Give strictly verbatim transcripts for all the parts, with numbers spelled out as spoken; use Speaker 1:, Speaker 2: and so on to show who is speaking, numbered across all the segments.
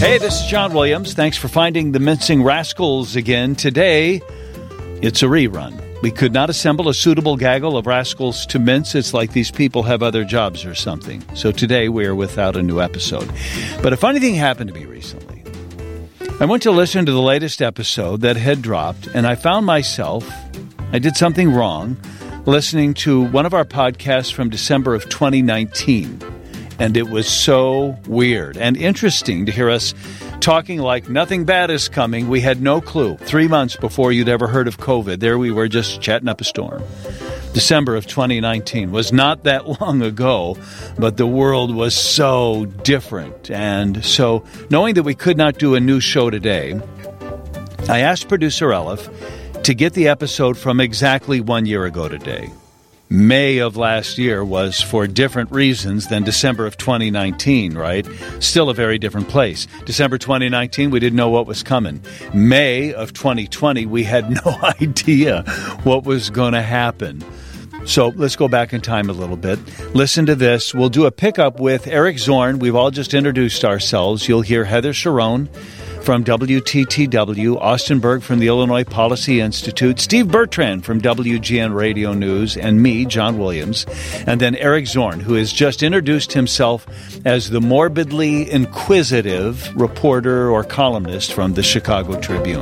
Speaker 1: Hey, this is John Williams. Thanks for finding the Mincing Rascals again. Today, it's a rerun. We could not assemble a suitable gaggle of rascals to mince. It's like these people have other jobs or something. So today, we are without a new episode. But a funny thing happened to me recently. I went to listen to the latest episode that had dropped, and I found myself, I did something wrong, listening to one of our podcasts from December of twenty nineteen. And it was so weird and interesting to hear us talking like nothing bad is coming. We had no clue. Three months before you'd ever heard of COVID, there we were just chatting up a storm. December of twenty nineteen was not that long ago, but the world was so different. And so, knowing that we could not do a new show today, I asked producer Elif to get the episode from exactly one year ago today. May of last year was for different reasons than December of twenty nineteen, right? Still a very different place. December twenty nineteen, we didn't know what was coming. May of twenty twenty, we had no idea what was going to happen. So let's go back in time a little bit. Listen to this. We'll do a pickup with Eric Zorn. We've all just introduced ourselves. You'll hear Heather Sharon from W T T W, Austin Berg from the Illinois Policy Institute, Steve Bertrand from W G N Radio News, and me, John Williams, and then Eric Zorn, who has just introduced himself as the morbidly inquisitive reporter or columnist from the Chicago Tribune.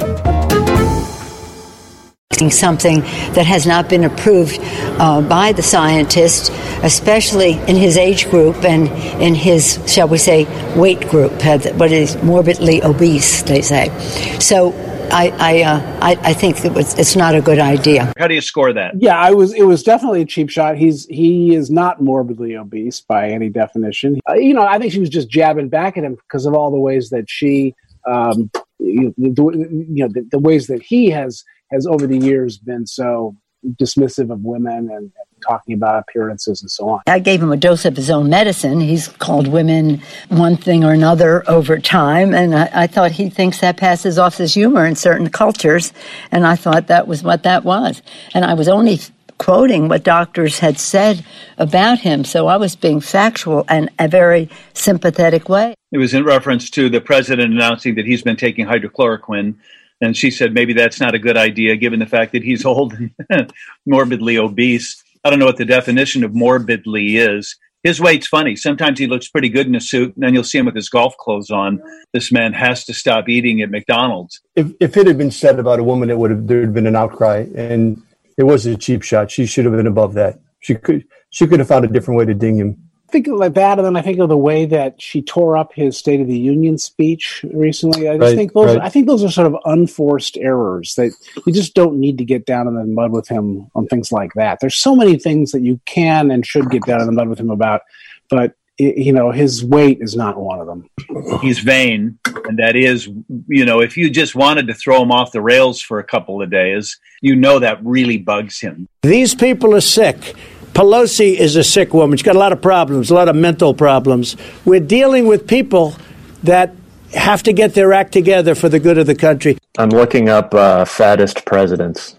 Speaker 2: Something that has not been approved uh, by the scientist, especially in his age group and in his, shall we say, weight group, what is morbidly obese, they say. So I I, uh, I, I think it was, it's not a good idea.
Speaker 3: How do you score that?
Speaker 4: Yeah, I was. It was definitely a cheap shot. He's he is not morbidly obese by any definition. Uh, you know, I think she was just jabbing back at him because of all the ways that she, um, you, the, you know, the, the ways that he has. has over the years been so dismissive of women and, and talking about appearances and so on.
Speaker 2: I gave him a dose of his own medicine. He's called women one thing or another over time, and I, I thought he thinks that passes off as humor in certain cultures, and I thought that was what that was. And I was only quoting what doctors had said about him, so I was being factual in a very sympathetic way.
Speaker 3: It was in reference to the president announcing that he's been taking hydrochloroquine. And she said, maybe that's not a good idea, given the fact that he's old and morbidly obese. I don't know what the definition of morbidly is. His weight's funny. Sometimes he looks pretty good in a suit, and then you'll see him with his golf clothes on. This man has to stop eating at McDonald's.
Speaker 5: If if it had been said about a woman, it would have there had been an outcry, and it was a cheap shot. She should have been above that. She could she could have found a different way to ding him.
Speaker 4: Think like that, and then I think of the way that she tore up his State of the Union speech recently. I just
Speaker 5: right,
Speaker 4: think those.
Speaker 5: Right.
Speaker 4: I think those are sort of unforced errors that you just don't need to get down in the mud with him on things like that. There's so many things that you can and should get down in the mud with him about, but it, you know, his weight is not one of them.
Speaker 3: He's vain, and that is, you know, if you just wanted to throw him off the rails for a couple of days, you know that really bugs him.
Speaker 6: These people are sick. Pelosi is a sick woman. She's got a lot of problems, a lot of mental problems. We're dealing with people that have to get their act together for the good of the country.
Speaker 7: I'm looking up uh, fattest presidents.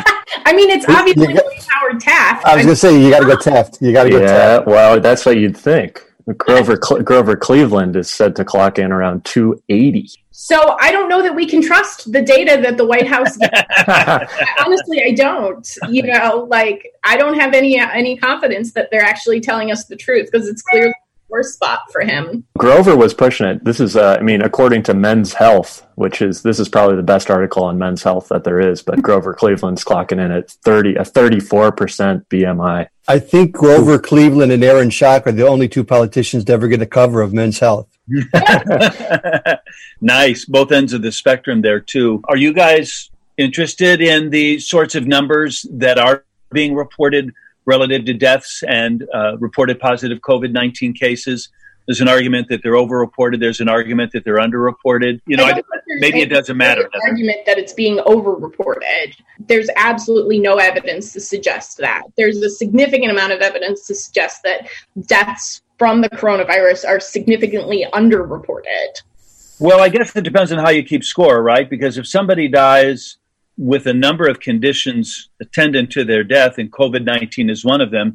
Speaker 8: I mean, it's obviously got, Howard Taft.
Speaker 5: I was going to say, you got to go Taft. You got to go
Speaker 7: yeah,
Speaker 5: Taft.
Speaker 7: Well, that's what you'd think. Grover Cle- Grover Cleveland is said to clock in around two eighty.
Speaker 8: So I don't know that we can trust the data that the White House gets. Honestly, I don't. You know, like I don't have any any confidence that they're actually telling us the truth because it's clearly the worst spot for him.
Speaker 7: Grover was pushing it. This is, uh, I mean, according to Men's Health, which is this is probably the best article on Men's Health that there is. But Grover Cleveland's clocking in at thirty a thirty-four percent B M I.
Speaker 5: I think Grover Cleveland and Aaron Schock are the only two politicians to ever get a cover of Men's Health.
Speaker 3: Nice. Both ends of the spectrum there, too. Are you guys interested in the sorts of numbers that are being reported relative to deaths and uh, reported positive COVID nineteen cases? There's an argument that they're overreported. There's an argument that they're underreported. You know, I I, maybe it doesn't matter.
Speaker 8: There's an argument that it's being overreported. There's absolutely no evidence to suggest that. There's a significant amount of evidence to suggest that deaths from the coronavirus are significantly underreported.
Speaker 3: Well, I guess it depends on how you keep score, right? Because if somebody dies with a number of conditions attendant to their death, and COVID nineteen is one of them,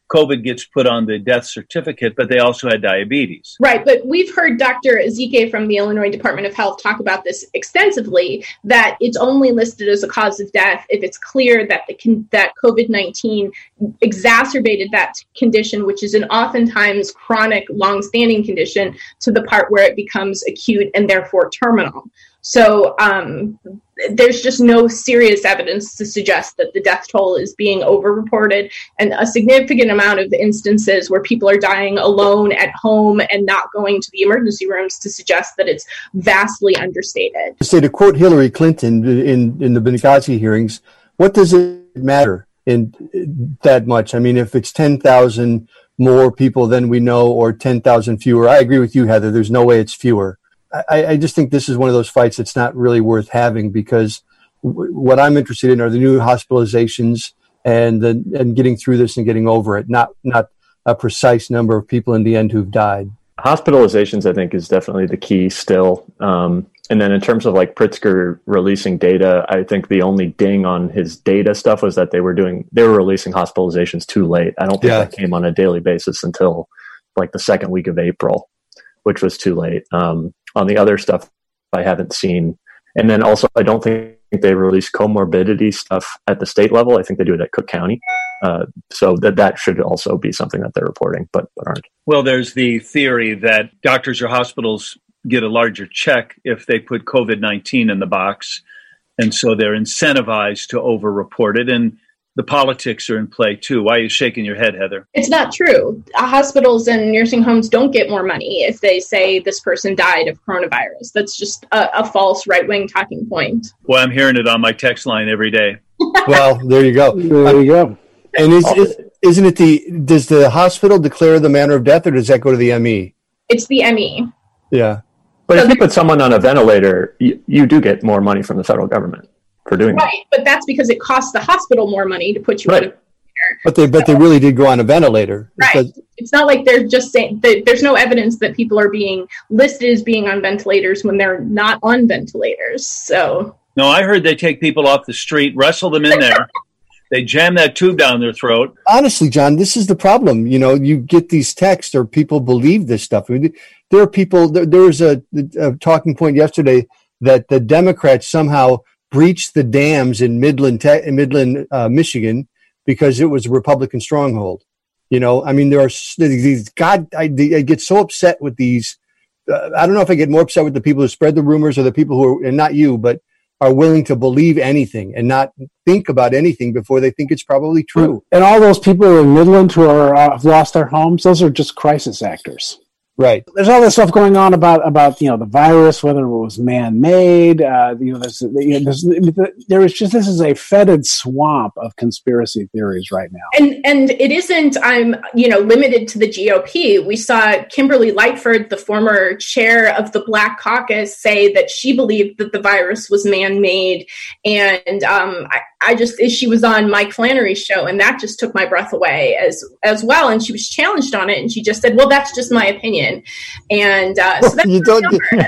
Speaker 3: COVID gets put on the death certificate, but they also had diabetes.
Speaker 8: Right, but we've heard Doctor Ezike from the Illinois Department of Health talk about this extensively, that it's only listed as a cause of death if it's clear that the con- that COVID nineteen exacerbated that condition, which is an oftentimes chronic, long-standing condition, to the part where it becomes acute and therefore terminal. So um, there's just no serious evidence to suggest that the death toll is being overreported, and a significant amount of the instances where people are dying alone at home and not going to the emergency rooms to suggest that it's vastly understated.
Speaker 5: Say, to quote Hillary Clinton in, in the Benghazi hearings, what does it matter in that much? I mean, if it's ten thousand more people than we know or ten thousand fewer, I agree with you, Heather. There's no way it's fewer. I, I just think this is one of those fights that's not really worth having, because w- what I'm interested in are the new hospitalizations and the, and getting through this and getting over it, not not a precise number of people in the end who've died.
Speaker 7: Hospitalizations, I think, is definitely the key still. Um, and then in terms of like Pritzker releasing data, I think the only ding on his data stuff was that they were doing they were releasing hospitalizations too late. I don't think
Speaker 5: Yeah.
Speaker 7: that came on a daily basis until like the second week of April, which was too late. Um, On the other stuff, I haven't seen. And then also, I don't think they release comorbidity stuff at the state level. I think they do it at Cook County. Uh, so that that should also be something that they're reporting, but, but aren't.
Speaker 3: Well, there's the theory that doctors or hospitals get a larger check if they put COVID nineteen in the box. And so they're incentivized to over-report it. And the politics are in play, too. Why are you shaking your head, Heather?
Speaker 8: It's not true. Uh, hospitals and nursing homes don't get more money if they say this person died of coronavirus. That's just a, a false right-wing talking point.
Speaker 3: Well, I'm hearing it on my text line every day.
Speaker 5: Well, there you go.
Speaker 4: There you go.
Speaker 5: And is, is, isn't it the, does the hospital declare the manner of death, or does that go to the M E?
Speaker 8: It's the M E.
Speaker 5: Yeah.
Speaker 7: But if you put someone on a ventilator, you, you do get more money from the federal government for doing that.
Speaker 8: Right, but that's because it costs the hospital more money to put you
Speaker 7: Right.
Speaker 8: on a ventilator.
Speaker 5: But they, but they really did go on a ventilator.
Speaker 8: Right.
Speaker 5: Because-
Speaker 8: It's not like they're just saying that there's no evidence that people are being listed as being on ventilators when they're not on ventilators. So
Speaker 3: No, I heard they take people off the street, wrestle them in there. They jam that tube down their throat.
Speaker 5: Honestly, John, this is the problem. You know, you get these texts, or people believe this stuff. I mean, there are people, there, there was a, a talking point yesterday that the Democrats somehow breached the dams in Midland, te- in Midland, uh, Michigan, because it was a Republican stronghold. You know, I mean, there are these, God, I, I get so upset with these. Uh, I don't know if I get more upset with the people who spread the rumors, or the people who are, and not you, but are willing to believe anything and not think about anything before they think it's probably true.
Speaker 4: And all those people in Midland who are uh, have lost their homes, those are just crisis actors.
Speaker 5: Right.
Speaker 4: There's all this stuff going on about, about you know, the virus, whether it was man-made. Uh, you know, there's, you know, there's, there is just, this is a fetid swamp of conspiracy theories right now.
Speaker 8: And and it isn't, I'm, you know, limited to the G O P. We saw Kimberly Lightford, the former chair of the Black Caucus, say that she believed that the virus was man-made. And um, I, I just, she was on Mike Flannery's show, and that just took my breath away as as well. And she was challenged on it, and she just said, well, that's just my opinion. And uh, so that's
Speaker 5: You don't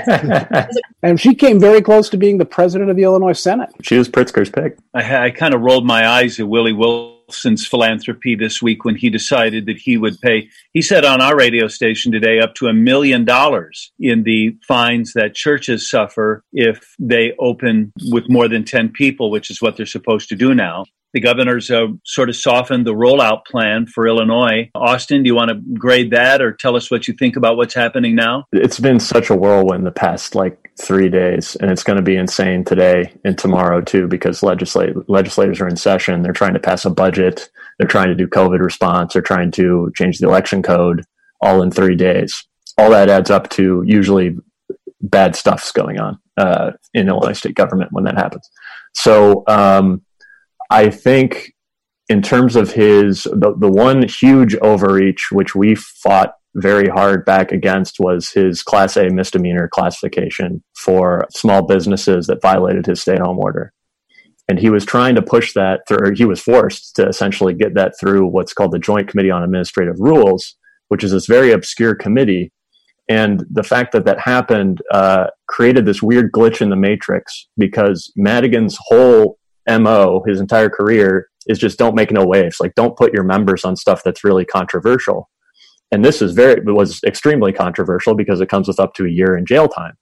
Speaker 4: And she came very close to being the president of the Illinois Senate.
Speaker 7: She was Pritzker's pick.
Speaker 3: I, I kind of rolled my eyes at Willie Wilson's philanthropy this week when he decided that he would pay, he said on our radio station today, up to a million dollars in the fines that churches suffer if they open with more than ten people, which is what they're supposed to do now. The governor's uh, sort of softened the rollout plan for Illinois. Austin, do you want to grade that or tell us what you think about what's happening now?
Speaker 7: It's been such a whirlwind the past like three days, and it's going to be insane today and tomorrow too, because legislate, legislators are in session. They're trying to pass a budget. They're trying to do COVID response. They're trying to change the election code all in three days. All that adds up to usually bad stuff's going on uh, in Illinois state government when that happens. So, um, I think in terms of his, the, the one huge overreach, which we fought very hard back against, was his Class A misdemeanor classification for small businesses that violated his stay-at-home order. And he was trying to push that through, or he was forced to essentially get that through what's called the Joint Committee on Administrative Rules, which is this very obscure committee. And the fact that that happened uh, created this weird glitch in the matrix, because Madigan's whole M O, his entire career, is just don't make no waves. Like, don't put your members on stuff that's really controversial. And this is very, was extremely controversial because it comes with up to a year in jail time.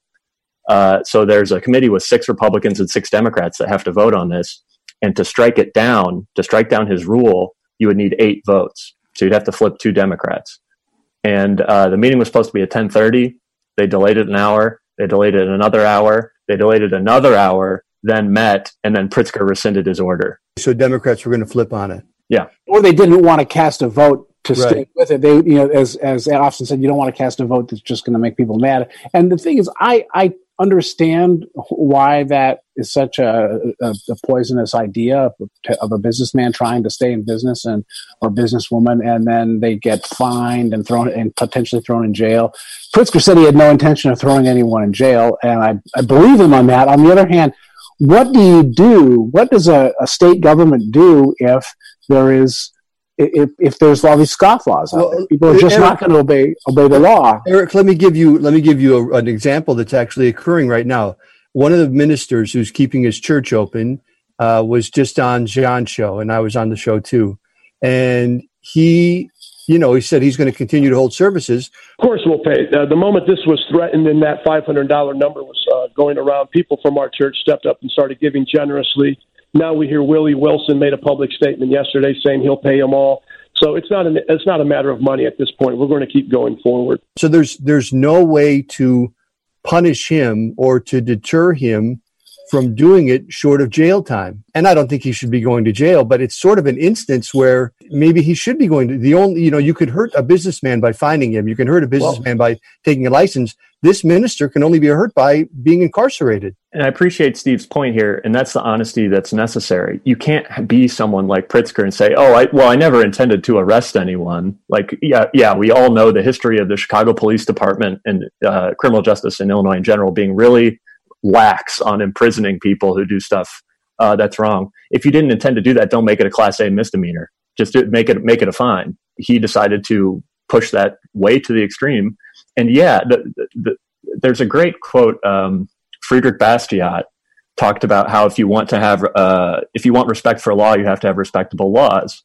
Speaker 7: Uh, so there's a committee with six Republicans and six Democrats that have to vote on this. And to strike it down, to strike down his rule, you would need eight votes. So you'd have to flip two Democrats. And uh, the meeting was supposed to be at ten thirty. They delayed it an hour. They delayed it another hour. They delayed it another hour, then met, and then Pritzker rescinded his order.
Speaker 5: So Democrats were going to flip on it.
Speaker 7: Yeah.
Speaker 4: Or they didn't want to cast a vote to
Speaker 5: Right.
Speaker 4: stick with it. They, you know, as as Austin said, you don't want to cast a vote that's just going to make people mad. And the thing is, I I understand why that is such a, a, a poisonous idea of, of a businessman trying to stay in business and or businesswoman, and then they get fined and thrown and potentially thrown in jail. Pritzker said he had no intention of throwing anyone in jail, and I, I believe him on that. On the other hand, what do you do? What does a, a state government do if there is if if there's all these scofflaws out there? People are just
Speaker 5: Eric,
Speaker 4: not going to obey obey the law.
Speaker 5: Eric, let me give you let me give you a, an example that's actually occurring right now. One of the ministers who's keeping his church open uh, was just on John's show, and I was on the show too. And he, you know, he said he's going to continue to hold services.
Speaker 9: Of course we'll pay. Uh, the moment this was threatened and that five hundred dollars number was uh, going around, people from our church stepped up and started giving generously. Now we hear Willie Wilson made a public statement yesterday saying he'll pay them all. So it's not an, it's not a matter of money at this point. We're going to keep going forward.
Speaker 5: So there's there's no way to punish him or to deter him from doing it short of jail time. And I don't think he should be going to jail, but it's sort of an instance where maybe he should be going to the only, you know, you could hurt a businessman by finding him. You can hurt a businessman well, by taking a license. This minister can only be hurt by being incarcerated.
Speaker 7: And I appreciate Steve's point here, and that's the honesty that's necessary. You can't be someone like Pritzker and say, oh, I, well, I never intended to arrest anyone. Like, yeah, yeah, we all know the history of the Chicago Police Department and uh, criminal justice in Illinois in general being really lax on imprisoning people who do stuff uh, that's wrong. If you didn't intend to do that, don't make it a Class A misdemeanor. Just do, make it make it a fine. He decided to push that way to the extreme. And yeah, the, the, the, there's a great quote. Um, Friedrich Bastiat talked about how if you want to have, uh, if you want respect for law, you have to have respectable laws.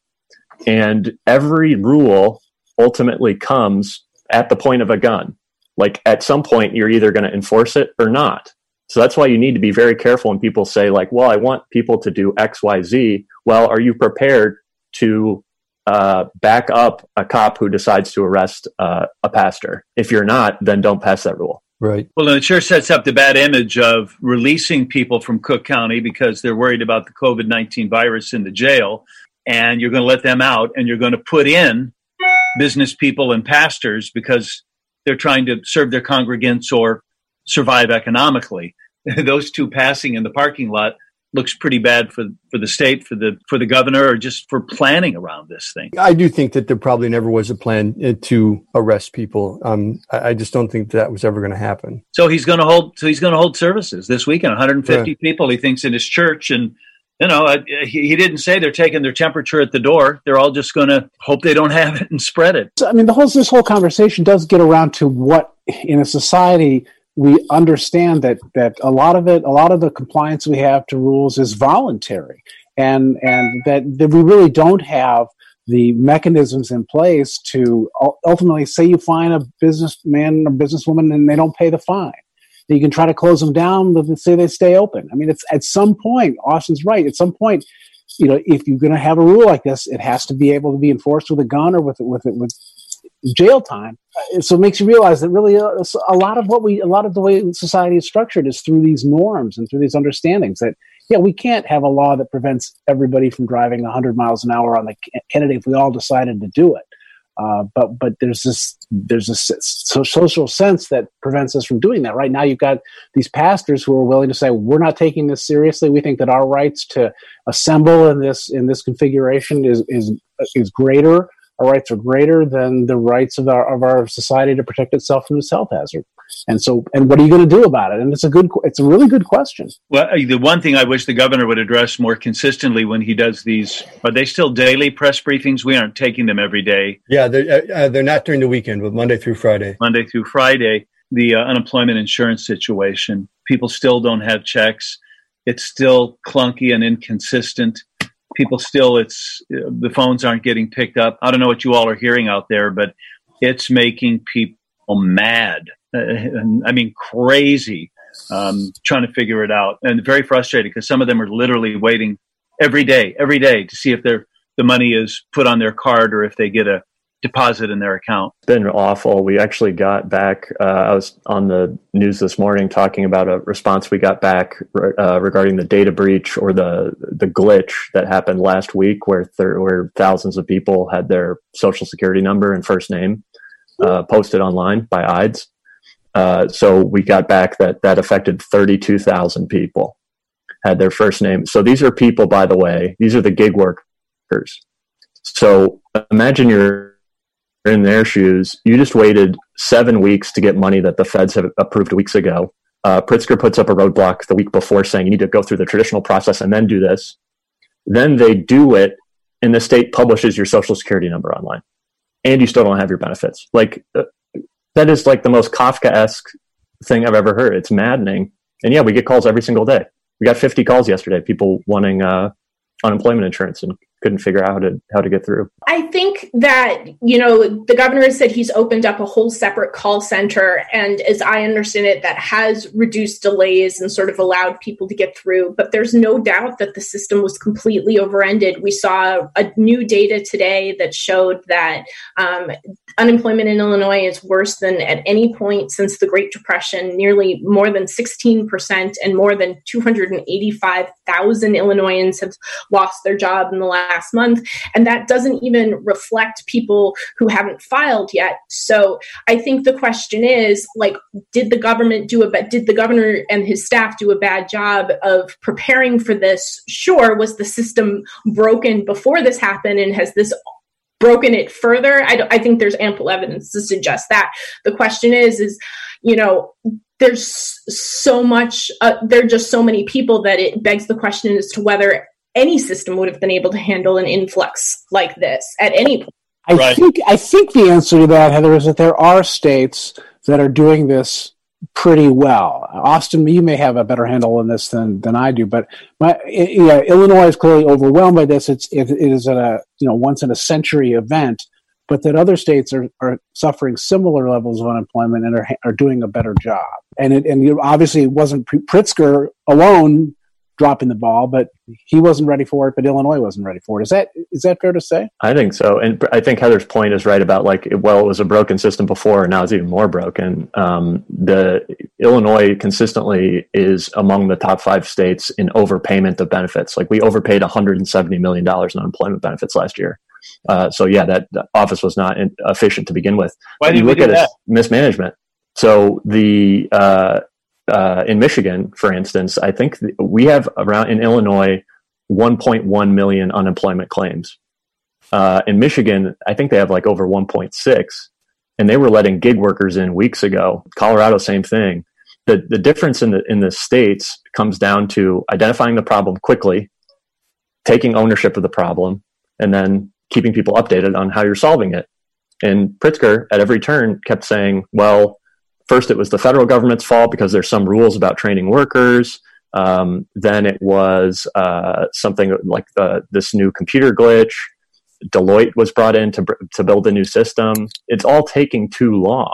Speaker 7: And every rule ultimately comes at the point of a gun. Like at some point, you're either going to enforce it or not. So that's why you need to be very careful when people say like, well, I want people to do X, Y, Z. Well, are you prepared to uh, back up a cop who decides to arrest uh, a pastor? If you're not, then don't pass that rule.
Speaker 5: Right.
Speaker 3: Well, and it sure sets up the bad image of releasing people from Cook County because they're worried about the COVID nineteen virus in the jail, and you're going to let them out, and you're going to put in business people and pastors because they're trying to serve their congregants or survive economically. Those two passing in the parking lot looks pretty bad for for the state, for the for the governor, or just for planning around this thing.
Speaker 5: I do think that there probably never was a plan to arrest people. Um, I, I just don't think that was ever going to happen.
Speaker 3: So he's going to hold. So he's going to hold services this weekend. one hundred fifty
Speaker 5: yeah.
Speaker 3: people, he thinks, in his church, and you know, I, he, he didn't say they're taking their temperature at the door. They're all just going to hope they don't have it and spread it.
Speaker 4: So, I mean, the whole this whole conversation does get around to what in a society. We understand that that a lot of it, a lot of the compliance we have to rules is voluntary, and and that, that we really don't have the mechanisms in place to ultimately say you fine a businessman or businesswoman and they don't pay the fine. You can try to close them down, but say they stay open. I mean, it's at some point, Austin's right. At some point, you know, if you're going to have a rule like this, it has to be able to be enforced with a gun or with with with jail time. So it makes you realize that really a, a lot of what we, a lot of the way society is structured is through these norms and through these understandings that, yeah, we can't have a law that prevents everybody from driving one hundred miles an hour on the Kennedy if we all decided to do it. Uh, but but there's this there's this social sense that prevents us from doing that. Right now, you've got these pastors who are willing to say, we're not taking this seriously. We think that our rights to assemble in this in this configuration is is is greater. Our rights are greater than the rights of our of our society to protect itself from this health hazard. And so, and what are you going to do about it? And it's a good, it's a really good question.
Speaker 3: Well, the one thing I wish the governor would address more consistently when he does these, are they still daily press briefings? We aren't taking them every day.
Speaker 5: Yeah, they're, uh, they're not during the weekend, but Monday through Friday.
Speaker 3: Monday through Friday, the uh, unemployment insurance situation. People still don't have checks. It's still clunky and inconsistent. people still, it's the phones aren't getting picked up. I don't know what you all are hearing out there, but it's making people mad. I mean, crazy, um, trying to figure it out, and very frustrated because some of them are literally waiting every day, every day to see if their the money is put on their card or if they get a deposit in their account.
Speaker 7: It's been awful. We actually got back, uh, I was on the news this morning talking about a response we got back uh, regarding the data breach or the the glitch that happened last week where, there, where thousands of people had their social security number and first name uh, posted online by I D S. Uh, so we got back that that affected thirty-two thousand people had their first name. So these are people, by the way, these are the gig workers. So imagine you're in their shoes. You just waited seven weeks to get money that the feds have approved weeks ago. Uh, Pritzker puts up a roadblock the week before saying you need to go through the traditional process and then do this. Then they do it, and the state publishes your social security number online, and you still don't have your benefits. Like uh, that is like the most Kafka-esque thing I've ever heard. It's maddening. And yeah, we get calls every single day. We got fifty calls yesterday, people wanting uh, unemployment insurance and couldn't figure out how to how to get through.
Speaker 8: I think that, you know, the governor has said he's opened up a whole separate call center. And as I understand it, that has reduced delays and sort of allowed people to get through. But there's no doubt that the system was completely overended. We saw a new data today that showed that um, unemployment in Illinois is worse than at any point since the Great Depression, nearly more than sixteen percent, and more than two hundred eighty-five thousand Illinoisans have lost their job in the last month. And that doesn't even reflect people who haven't filed yet. So I think the question is, like, did the government do a bad, did the governor and his staff do a bad job of preparing for this? Sure. Was the system broken before this happened, and has this broken it further? I, don't, I think there's ample evidence to suggest that. The question is, is, you know, there's so much, uh, there are just so many people that it begs the question as to whether any system would have been able to handle an influx like this at any point.
Speaker 4: I right. think I think the answer to that, Heather, is that there are states that are doing this pretty well. Austin, you may have a better handle on this than than I do, but my, yeah, Illinois is clearly overwhelmed by this. It's it, it is a you know once in a century event, but that other states are, are suffering similar levels of unemployment and are are doing a better job. And it and you know, obviously it wasn't Pritzker alone dropping the ball, but he wasn't ready for it, but Illinois wasn't ready for it. Is that is that fair to say?
Speaker 7: I think so. And I think Heather's point is right about, like, well, it was a broken system before, and now it's even more broken. Um, the Illinois consistently is among the top five states in overpayment of benefits. Like, we overpaid one hundred seventy million dollars in unemployment benefits last year. Uh, so yeah, that office was not in, efficient to begin with.
Speaker 3: Why did
Speaker 7: you
Speaker 3: we
Speaker 7: look
Speaker 3: do
Speaker 7: at
Speaker 3: that?
Speaker 7: Mismanagement. So the uh, Uh, in Michigan, for instance, I think th- we have around in Illinois one point one million unemployment claims. Uh, in Michigan, I think they have like over one point six, and they were letting gig workers in weeks ago. Colorado, same thing. The the difference in the in the states comes down to identifying the problem quickly, taking ownership of the problem, and then keeping people updated on how you're solving it. And Pritzker, at every turn, kept saying, well, first, it was the federal government's fault because there's some rules about training workers. Um, then it was uh, something like the, this new computer glitch. Deloitte was brought in to to build a new system. It's all taking too long,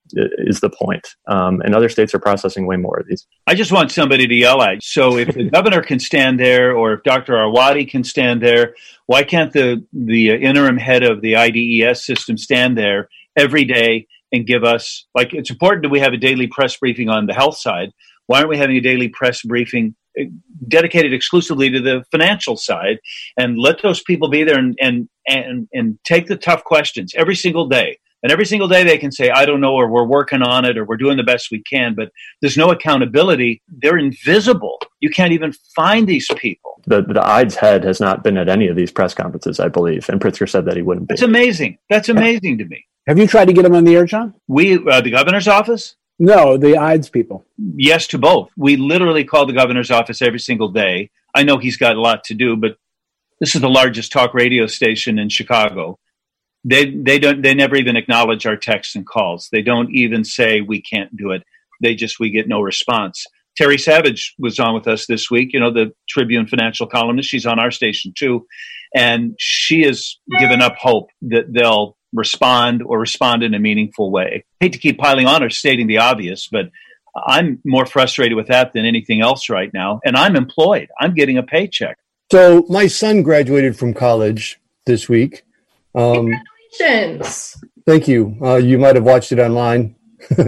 Speaker 7: is the point. Um, and other states are processing way more of these.
Speaker 3: I just want somebody to yell at. So if the governor can stand there, or if Doctor Arwady can stand there, why can't the the interim head of the I D E S system stand there every day and give us, like, it's important that we have a daily press briefing on the health side. Why aren't we having a daily press briefing dedicated exclusively to the financial side, and let those people be there and and and, and take the tough questions every single day? And every single day they can say, I don't know, or we're working on it, or we're doing the best we can, but there's no accountability. They're invisible. You can't even find these people.
Speaker 7: The, the I D S head has not been at any of these press conferences, I believe. And Pritzker said that he wouldn't be.
Speaker 3: That's amazing. That's amazing to me.
Speaker 4: Have you tried to get him on the air, John?
Speaker 3: We, uh, the governor's office?
Speaker 4: No, the I D S people.
Speaker 3: Yes to both. We literally call the governor's office every single day. I know he's got a lot to do, but this is the largest talk radio station in Chicago. They they don't they never even acknowledge our texts and calls. They don't even say we can't do it. They just we get no response. Terry Savage was on with us this week, you know, the Tribune financial columnist. She's on our station too. And she has given up hope that they'll respond or respond in a meaningful way. I hate to keep piling on or stating the obvious, but I'm more frustrated with that than anything else right now. And I'm employed. I'm getting a paycheck.
Speaker 5: So my son graduated from college this week. Um,
Speaker 8: Congratulations.
Speaker 5: Thank you. Uh, you might have watched it online.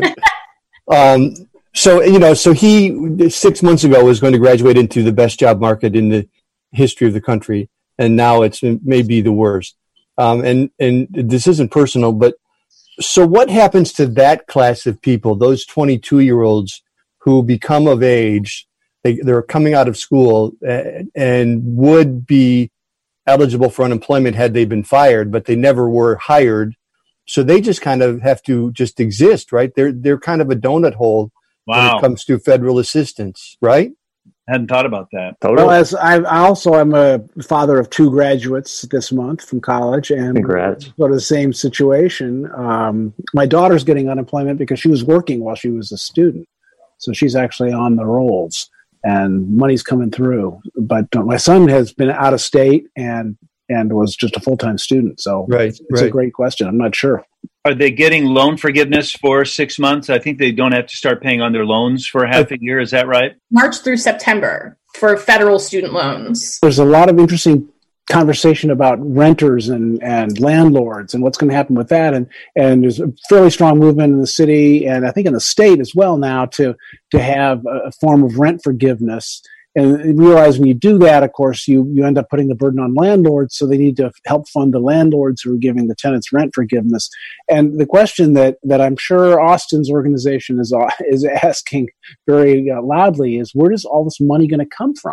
Speaker 5: um, so, you know, so he six months ago was going to graduate into the best job market in the history of the country. And now it's maybe the worst. Um, and, and this isn't personal, but so what happens to that class of people, those twenty-two year olds who become of age, they, they're coming out of school and, and would be eligible for unemployment had they been fired, but they never were hired. So they just kind of have to just exist, right? They're, they're kind of a donut hole
Speaker 3: Wow.
Speaker 5: when it comes to federal assistance, right?
Speaker 3: I hadn't thought about that.
Speaker 4: Well, as I, I also am a father of two graduates this month from college, and
Speaker 7: Congrats.
Speaker 4: sort of the same situation. Um, my daughter's getting unemployment because she was working while she was a student, so she's actually on the rolls, and money's coming through. But uh, my son has been out of state and and was just a full time student. So
Speaker 5: right,
Speaker 4: it's,
Speaker 5: right.
Speaker 4: a great question. I'm not sure.
Speaker 3: Are they getting loan forgiveness for six months? I think they don't have to start paying on their loans for half a year. Is that right?
Speaker 8: March through September for federal student loans.
Speaker 4: There's a lot of interesting conversation about renters and, and landlords and what's going to happen with that. And, and there's a fairly strong movement in the city and I think in the state as well now to, to have a form of rent forgiveness. And realize when you do that, of course, you, you end up putting the burden on landlords, so they need to help fund the landlords who are giving the tenants rent forgiveness. And the question that, that I'm sure Austin's organization is is asking very uh, loudly is, where is all this money going to come from?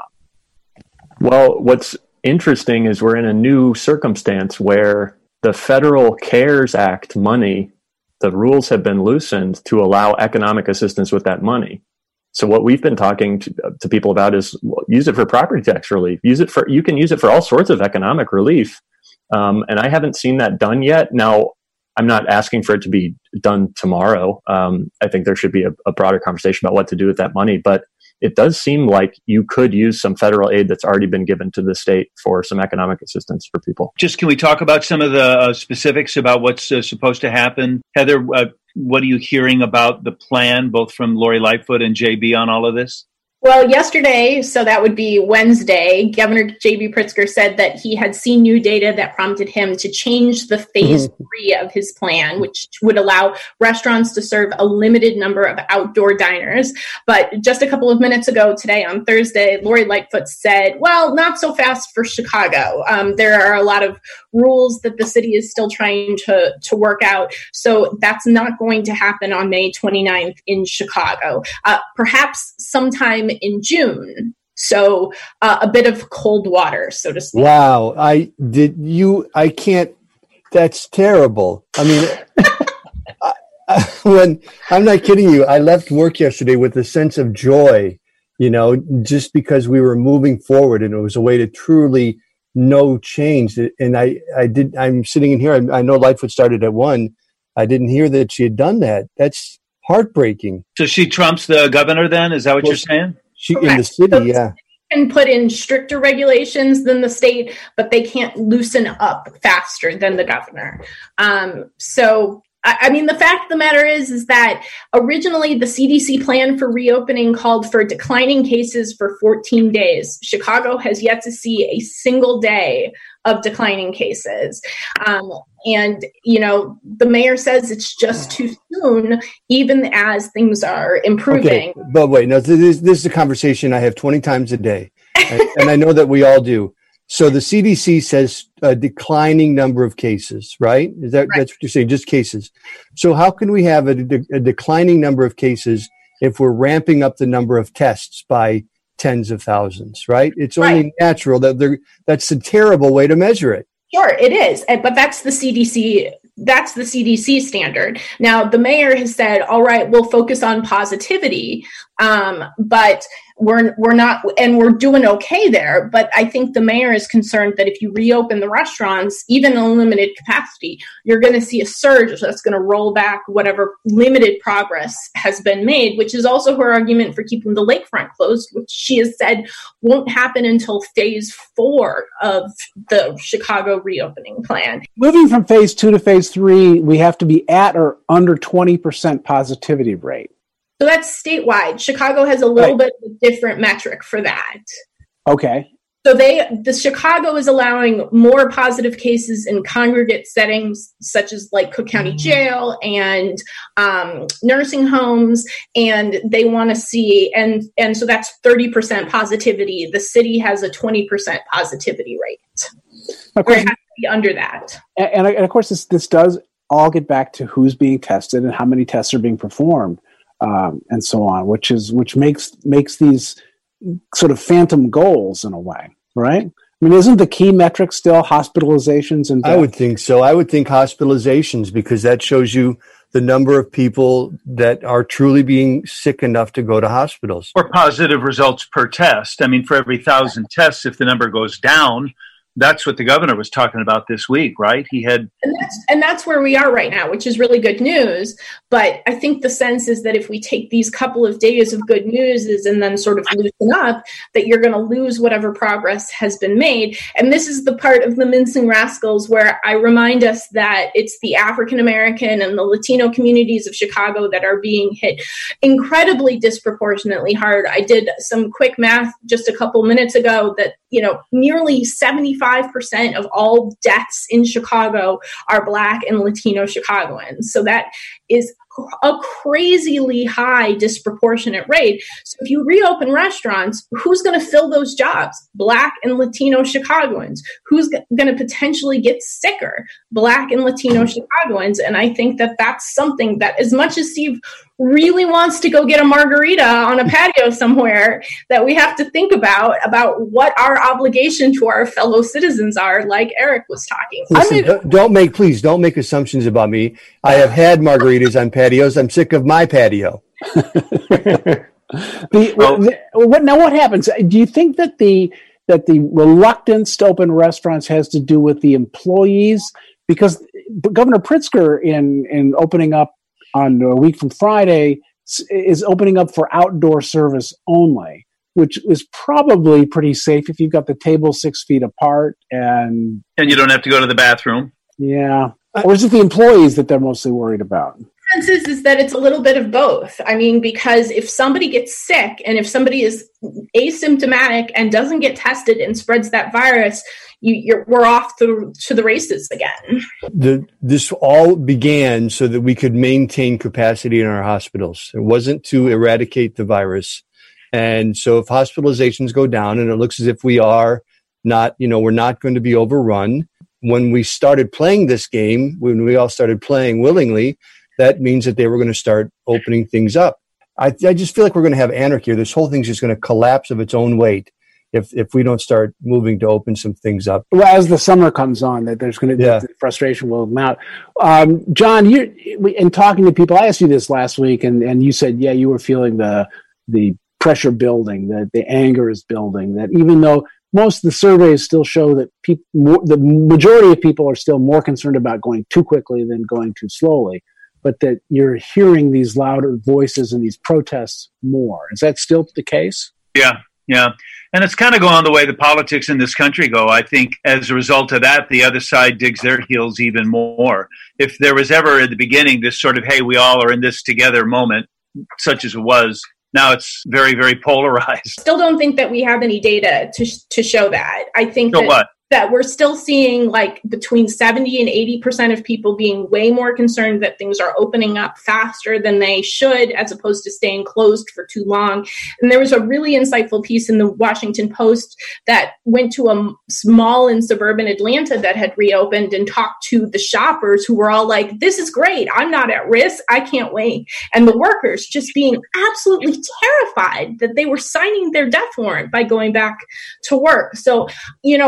Speaker 7: Well, what's interesting is we're in a new circumstance where the Federal CARES Act money, the rules have been loosened to allow economic assistance with that money. So what we've been talking to, to people about is well, use it for property tax relief. Use it for, you can use it for all sorts of economic relief. Um, and I haven't seen that done yet. Now, I'm not asking for it to be done tomorrow. Um, I think there should be a, a broader conversation about what to do with that money. But it does seem like you could use some federal aid that's already been given to the state for some economic assistance for people.
Speaker 3: Just can we talk about some of the uh, specifics about what's uh, supposed to happen? Heather, uh, what are you hearing about the plan, both from Lori Lightfoot and J B on all of this?
Speaker 8: Well, yesterday, so that would be Wednesday, Governor J B Pritzker said that he had seen new data that prompted him to change the phase three of his plan, which would allow restaurants to serve a limited number of outdoor diners. But just a couple of minutes ago today on Thursday, Lori Lightfoot said, well, not so fast for Chicago. Um, there are a lot of rules that the city is still trying to, to work out. So that's not going to happen on May twenty-ninth in Chicago. Uh, perhaps sometime in June. So uh, a bit of cold water, so to speak.
Speaker 5: Wow. I did you, I can't, that's terrible. I mean, I, I, when I'm not kidding you, I left work yesterday with a sense of joy, you know, just because we were moving forward and it was a way to truly know change. And I, I did, I'm sitting in here. I, I know Lightfoot started at one. I didn't hear that she had done that. That's heartbreaking.
Speaker 3: So she trumps the governor then? Is that what
Speaker 5: well,
Speaker 3: you're saying?
Speaker 5: She in the city,
Speaker 8: so
Speaker 5: yeah.
Speaker 8: Can put in stricter regulations than the state, but they can't loosen up faster than the governor. Um, so, I, I mean, the fact of the matter is, is that originally the C D C plan for reopening called for declining cases for fourteen days. Chicago has yet to see a single day of declining cases. Um, and, you know, the mayor says it's just too soon, even as things are improving.
Speaker 5: Okay, but wait, no, this, this is a conversation I have twenty times a day. and, and I know that we all do. So the C D C says a declining number of cases, right? Is that, right. That's what you're saying, just cases. So how can we have a, de- a declining number of cases if we're ramping up the number of tests by tens of thousands, right? It's only right. natural that they're, that's a terrible way to measure it.
Speaker 8: Sure, it is. But that's the C D C. That's the C D C standard. Now, the mayor has said, all right, we'll focus on positivity. Um, but we're we're not, and we're doing okay there. But I think the mayor is concerned that if you reopen the restaurants, even in limited capacity, you're going to see a surge that's going to roll back whatever limited progress has been made, which is also her argument for keeping the lakefront closed, which she has said won't happen until phase four of the Chicago reopening plan.
Speaker 4: Moving from phase two to phase three, we have to be at or under twenty percent positivity rate.
Speaker 8: So that's statewide. Chicago has a little
Speaker 4: Right.
Speaker 8: bit of a different metric for that.
Speaker 4: Okay.
Speaker 8: So they, the Chicago is allowing more positive cases in congregate settings, such as like Cook County Jail and um, nursing homes, and they want to see, and and so that's thirty percent positivity. The city has a twenty percent positivity rate.
Speaker 4: Of
Speaker 8: Or
Speaker 4: course,
Speaker 8: it has to be under that.
Speaker 4: and, and of course, this this does all get back to who's being tested and how many tests are being performed, um, and so on, which is which makes makes these sort of phantom goals in a way, right? I mean, isn't the key metric still hospitalizations and death?
Speaker 5: I would think so. I would think hospitalizations, because that shows you the number of people that are truly being sick enough to go to hospitals.
Speaker 3: Or positive results per test. I mean, for every thousand tests, if the number goes down, that's what the governor was talking about this week, right? He had,
Speaker 8: And that's, and that's where we are right now, which is really good news. But I think the sense is that if we take these couple of days of good news and then sort of loosen up, that you're going to lose whatever progress has been made. And this is the part of the Mincing Rascals where I remind us that it's the African American and the Latino communities of Chicago that are being hit incredibly disproportionately hard. I did some quick math just a couple minutes ago that, you know, nearly seventy-five percent of all deaths in Chicago are Black and Latino Chicagoans. So that is a crazily high disproportionate rate. So if you reopen restaurants, who's going to fill those jobs? Black and Latino Chicagoans. Who's g- going to potentially get sicker? Black and Latino Chicagoans. And I think that that's something that, as much as Steve really wants to go get a margarita on a patio somewhere, that we have to think about, about what our obligation to our fellow citizens are, like Eric was talking.
Speaker 5: Listen,
Speaker 8: I mean,
Speaker 5: don't- don't make, please don't make assumptions about me. I have had margaritas on patios. I'm sick of my patio.
Speaker 4: The, the, what now? What happens? Do you think that the that the reluctance to open restaurants has to do with the employees? Because Governor Pritzker, in in opening up on a week from Friday, is opening up for outdoor service only, which is probably pretty safe if you've got the table six feet apart and
Speaker 3: and you don't have to go to the bathroom.
Speaker 4: yeah. Or is it the employees that they're mostly worried about?
Speaker 8: Sense is, is that it's a little bit of both. I mean, because if somebody gets sick and if somebody is asymptomatic and doesn't get tested and spreads that virus, you, you're, we're off to, to the races again.
Speaker 5: The, this all began so that we could maintain capacity in our hospitals. It wasn't to eradicate the virus. And so if hospitalizations go down, and it looks as if we are not, you know, we're not going to be overrun. When we started playing this game, when we all started playing willingly, that means that they were going to start opening things up. I, I just feel like we're going to have anarchy. This whole thing's just going to collapse of its own weight if if we don't start moving to open some things up.
Speaker 4: Well, as the summer comes on, that there's going to
Speaker 5: Yeah.
Speaker 4: the frustration will mount. Um, John, you in talking to people, I asked you this last week, and, and you said, yeah, you were feeling the the pressure building, that the anger is building. That even though most of the surveys still show that people, the majority of people are still more concerned about going too quickly than going too slowly, but that you're hearing these louder voices and these protests more. Is that still the case?
Speaker 3: Yeah, yeah. And it's kind of going the way the politics in this country go. I think as a result of that, the other side digs their heels even more. If there was ever at the beginning this sort of, hey, we all are in this together moment, such as it was, now it's very, very polarized.
Speaker 8: Still don't think that we have any data to to show that. I think
Speaker 3: So
Speaker 8: that,
Speaker 3: what?
Speaker 8: that we're still seeing like between seventy and eighty percent of people being way more concerned that things are opening up faster than they should, as opposed to staying closed for too long. And there was a really insightful piece in the Washington Post that went to a mall in suburban Atlanta that had reopened and talked to the shoppers who were all like, this is great. I'm not at risk. I can't wait. And the workers just being absolutely terrified that they were signing their death warrant by going back to work. So, you know, I,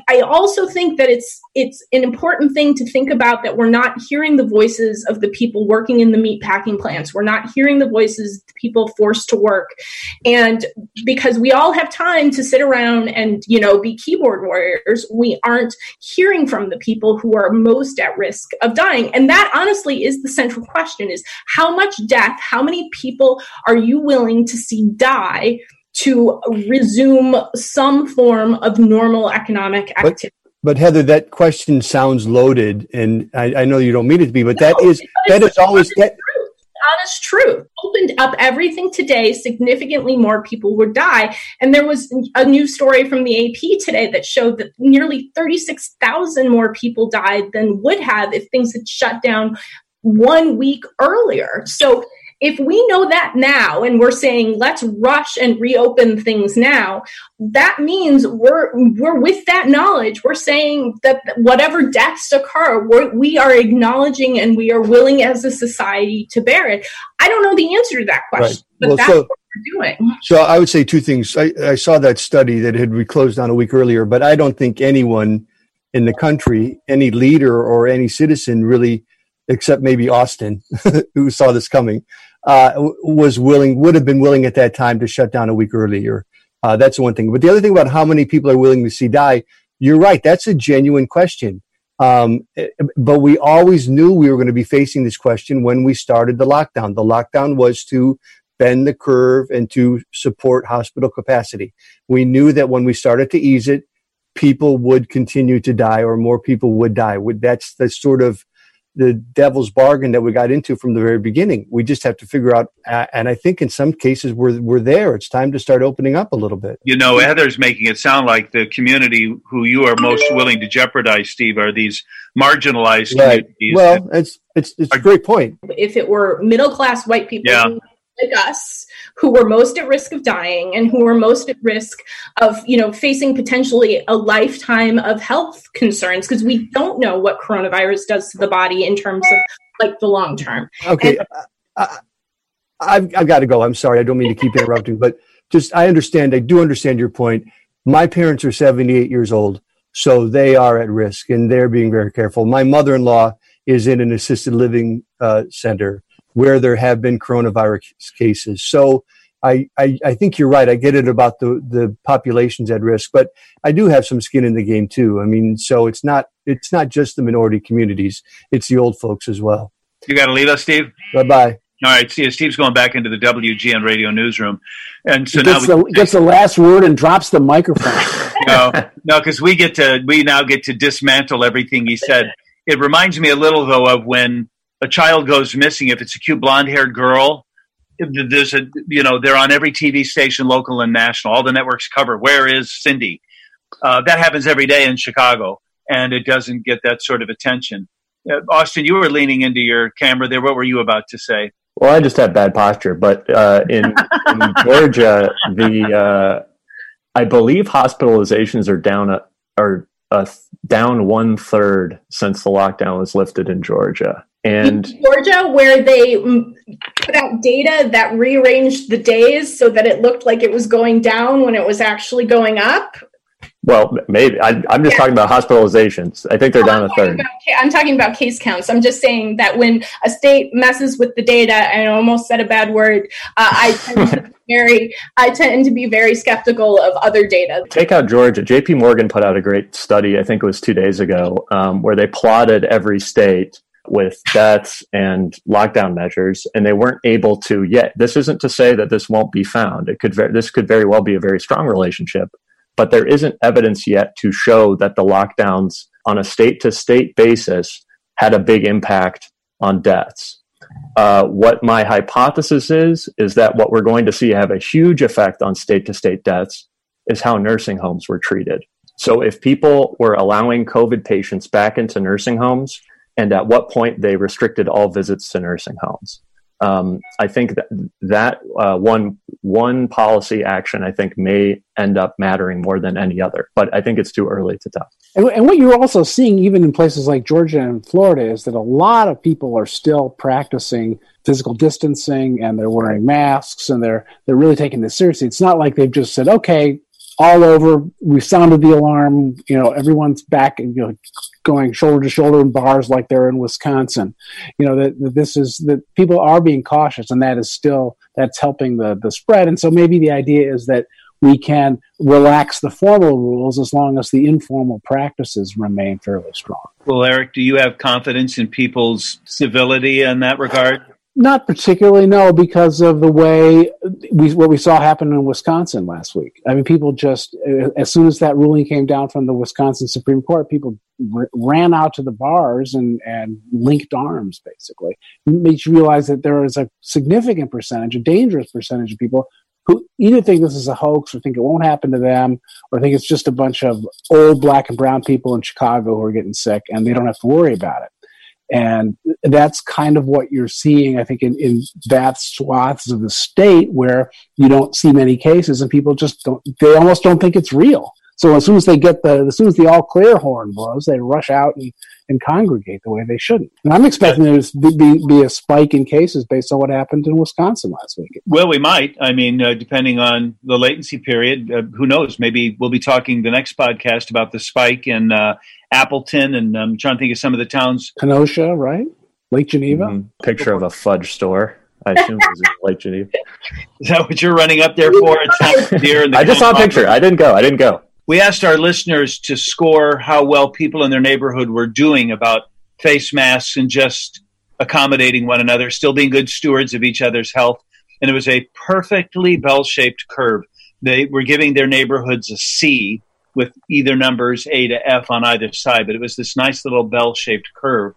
Speaker 8: I also think that it's it's an important thing to think about that we're not hearing the voices of the people working in the meat packing plants. We're not hearing the voices of the people forced to work. And because we all have time to sit around and, you know, be keyboard warriors, we aren't hearing from the people who are most at risk of dying. And that honestly is the central question, is how much death, how many people are you willing to see die to resume some form of normal economic activity?
Speaker 5: But, but Heather, that question sounds loaded, and I, I know you don't mean it to be, but no, that is that is always that.
Speaker 8: Truth. Honest truth. Opened up everything today, significantly more people would die. And there was a new story from the A P today that showed that nearly thirty-six thousand more people died than would have if things had shut down one week earlier. So if we know that now and we're saying let's rush and reopen things now, that means we're we're with that knowledge. We're saying that whatever deaths occur, we're, we are acknowledging and we are willing as a society to bear it. I don't know the answer to that question, right. but well, that's so, what we're doing.
Speaker 5: So I would say two things. I, I saw that study that had closed down a week earlier, but I don't think anyone in the country, any leader or any citizen really, except maybe Austin, who saw this coming, uh, was willing, would have been willing at that time to shut down a week earlier. Uh, that's one thing. But the other thing about how many people are willing to see die, you're right. That's a genuine question. Um, but we always knew we were going to be facing this question when we started the lockdown. The lockdown was to bend the curve and to support hospital capacity. We knew that when we started to ease it, people would continue to die, or more people would die. That's the sort of the devil's bargain that we got into from the very beginning. We just have to figure out, uh, and I think in some cases we're, we're there. It's time to start opening up a little bit.
Speaker 3: You know, Heather's making it sound like the community who you are most willing to jeopardize, Steve, are these marginalized
Speaker 5: right.
Speaker 3: communities.
Speaker 5: Well, it's it's it's a great point.
Speaker 8: If it were middle-class white people
Speaker 3: yeah.
Speaker 8: like us who were most at risk of dying and who were most at risk of, you know, facing potentially a lifetime of health concerns, because we don't know what coronavirus does to the body in terms of like the long term.
Speaker 5: Okay. And- I, I've, I've got to go. I'm sorry. I don't mean to keep interrupting, but just, I understand. I do understand your point. My parents are seventy-eight years old, so they are at risk and they're being very careful. My mother-in-law is in an assisted living uh, center where there have been coronavirus cases. So I, I, I think you're right. I get it about the, the populations at risk, but I do have some skin in the game too. I mean, so it's not, it's not just the minority communities. It's the old folks as well.
Speaker 3: You got to leave us, Steve?
Speaker 5: Bye-bye.
Speaker 3: All right. See, Steve's going back into the W G N radio newsroom. And so
Speaker 4: he
Speaker 3: now
Speaker 4: gets,
Speaker 3: we,
Speaker 4: the, gets the last word and drops the microphone.
Speaker 3: no, no, because we get to, we now get to dismantle everything he said. It reminds me a little though of when a child goes missing. If it's a cute blonde-haired girl, there's a, you know, they're on every T V station, local and national. All the networks cover, where is Cindy? Uh, that happens every day in Chicago, and it doesn't get that sort of attention. Uh, Austin, you were leaning into your camera there. What were you about to say?
Speaker 7: Well, I just have bad posture, but uh, in, in Georgia, the uh, I believe hospitalizations are down a, are uh, down one third since the lockdown was lifted in Georgia. And
Speaker 8: in Georgia, where they put out data that rearranged the days so that it looked like it was going down when it was actually going up.
Speaker 7: Well, maybe. I, I'm just yeah. talking about hospitalizations. I think they're well, down
Speaker 8: I'm
Speaker 7: a third.
Speaker 8: About, I'm talking about case counts. I'm just saying that when a state messes with the data, and I almost said a bad word, uh, I tend to be very, I tend to be very skeptical of other data.
Speaker 7: Take out Georgia. J P Morgan put out a great study, I think it was two days ago, um, where they plotted every state with deaths and lockdown measures, and they weren't able to yet. This isn't to say that this won't be found. It could. This could very well be a very strong relationship. But there isn't evidence yet to show that the lockdowns on a state-to-state basis had a big impact on deaths. Uh, what my hypothesis is, is that what we're going to see have a huge effect on state-to-state deaths is how nursing homes were treated. So if people were allowing COVID patients back into nursing homes, and at what point they restricted all visits to nursing homes. Um, I think that that uh, one one policy action, I think, may end up mattering more than any other. But I think it's too early to tell.
Speaker 4: And, and what you're also seeing, even in places like Georgia and Florida, is that a lot of people are still practicing physical distancing, and they're wearing masks, and they're they're really taking this seriously. It's not like they've just said, okay, all over. We sounded the alarm. You know, everyone's back and, you know, going shoulder to shoulder in bars like they're in Wisconsin. You know, that, that this is that people are being cautious, and that is still that's helping the the spread. And so maybe the idea is that we can relax the formal rules as long as the informal practices remain fairly strong.
Speaker 3: Well, Eric, do you have confidence in people's civility in that regard?
Speaker 4: Not particularly, no, because of the way we what we saw happen in Wisconsin last week. I mean, people just, as soon as that ruling came down from the Wisconsin Supreme Court, people r- ran out to the bars and, and linked arms, basically. It made you realize that there is a significant percentage, a dangerous percentage of people who either think this is a hoax or think it won't happen to them or think it's just a bunch of old black and brown people in Chicago who are getting sick and they don't have to worry about it. And that's kind of what you're seeing, I think, in, in vast swaths of the state where you don't see many cases and people just don't, they almost don't think it's real. So as soon as they get the, as soon as the all clear horn blows, they rush out and, and congregate the way they shouldn't. And I'm expecting there to be, be a spike in cases based on what happened in Wisconsin last week.
Speaker 3: Well, we might. I mean, uh, depending on the latency period, uh, who knows? Maybe we'll be talking the next podcast about the spike in uh, Appleton, and I'm trying to think of some of the towns.
Speaker 4: Kenosha, right? Lake Geneva?
Speaker 7: Mm-hmm. Picture of a fudge store. I assume it was in Lake Geneva.
Speaker 3: Is that what you're running up there for? It's not deer in the
Speaker 7: I just saw a picture. I didn't go. I didn't go.
Speaker 3: We asked our listeners to score how well people in their neighborhood were doing about face masks and just accommodating one another, still being good stewards of each other's health. And it was a perfectly bell-shaped curve. They were giving their neighborhoods a C with either numbers A to F on either side, but it was this nice little bell-shaped curve.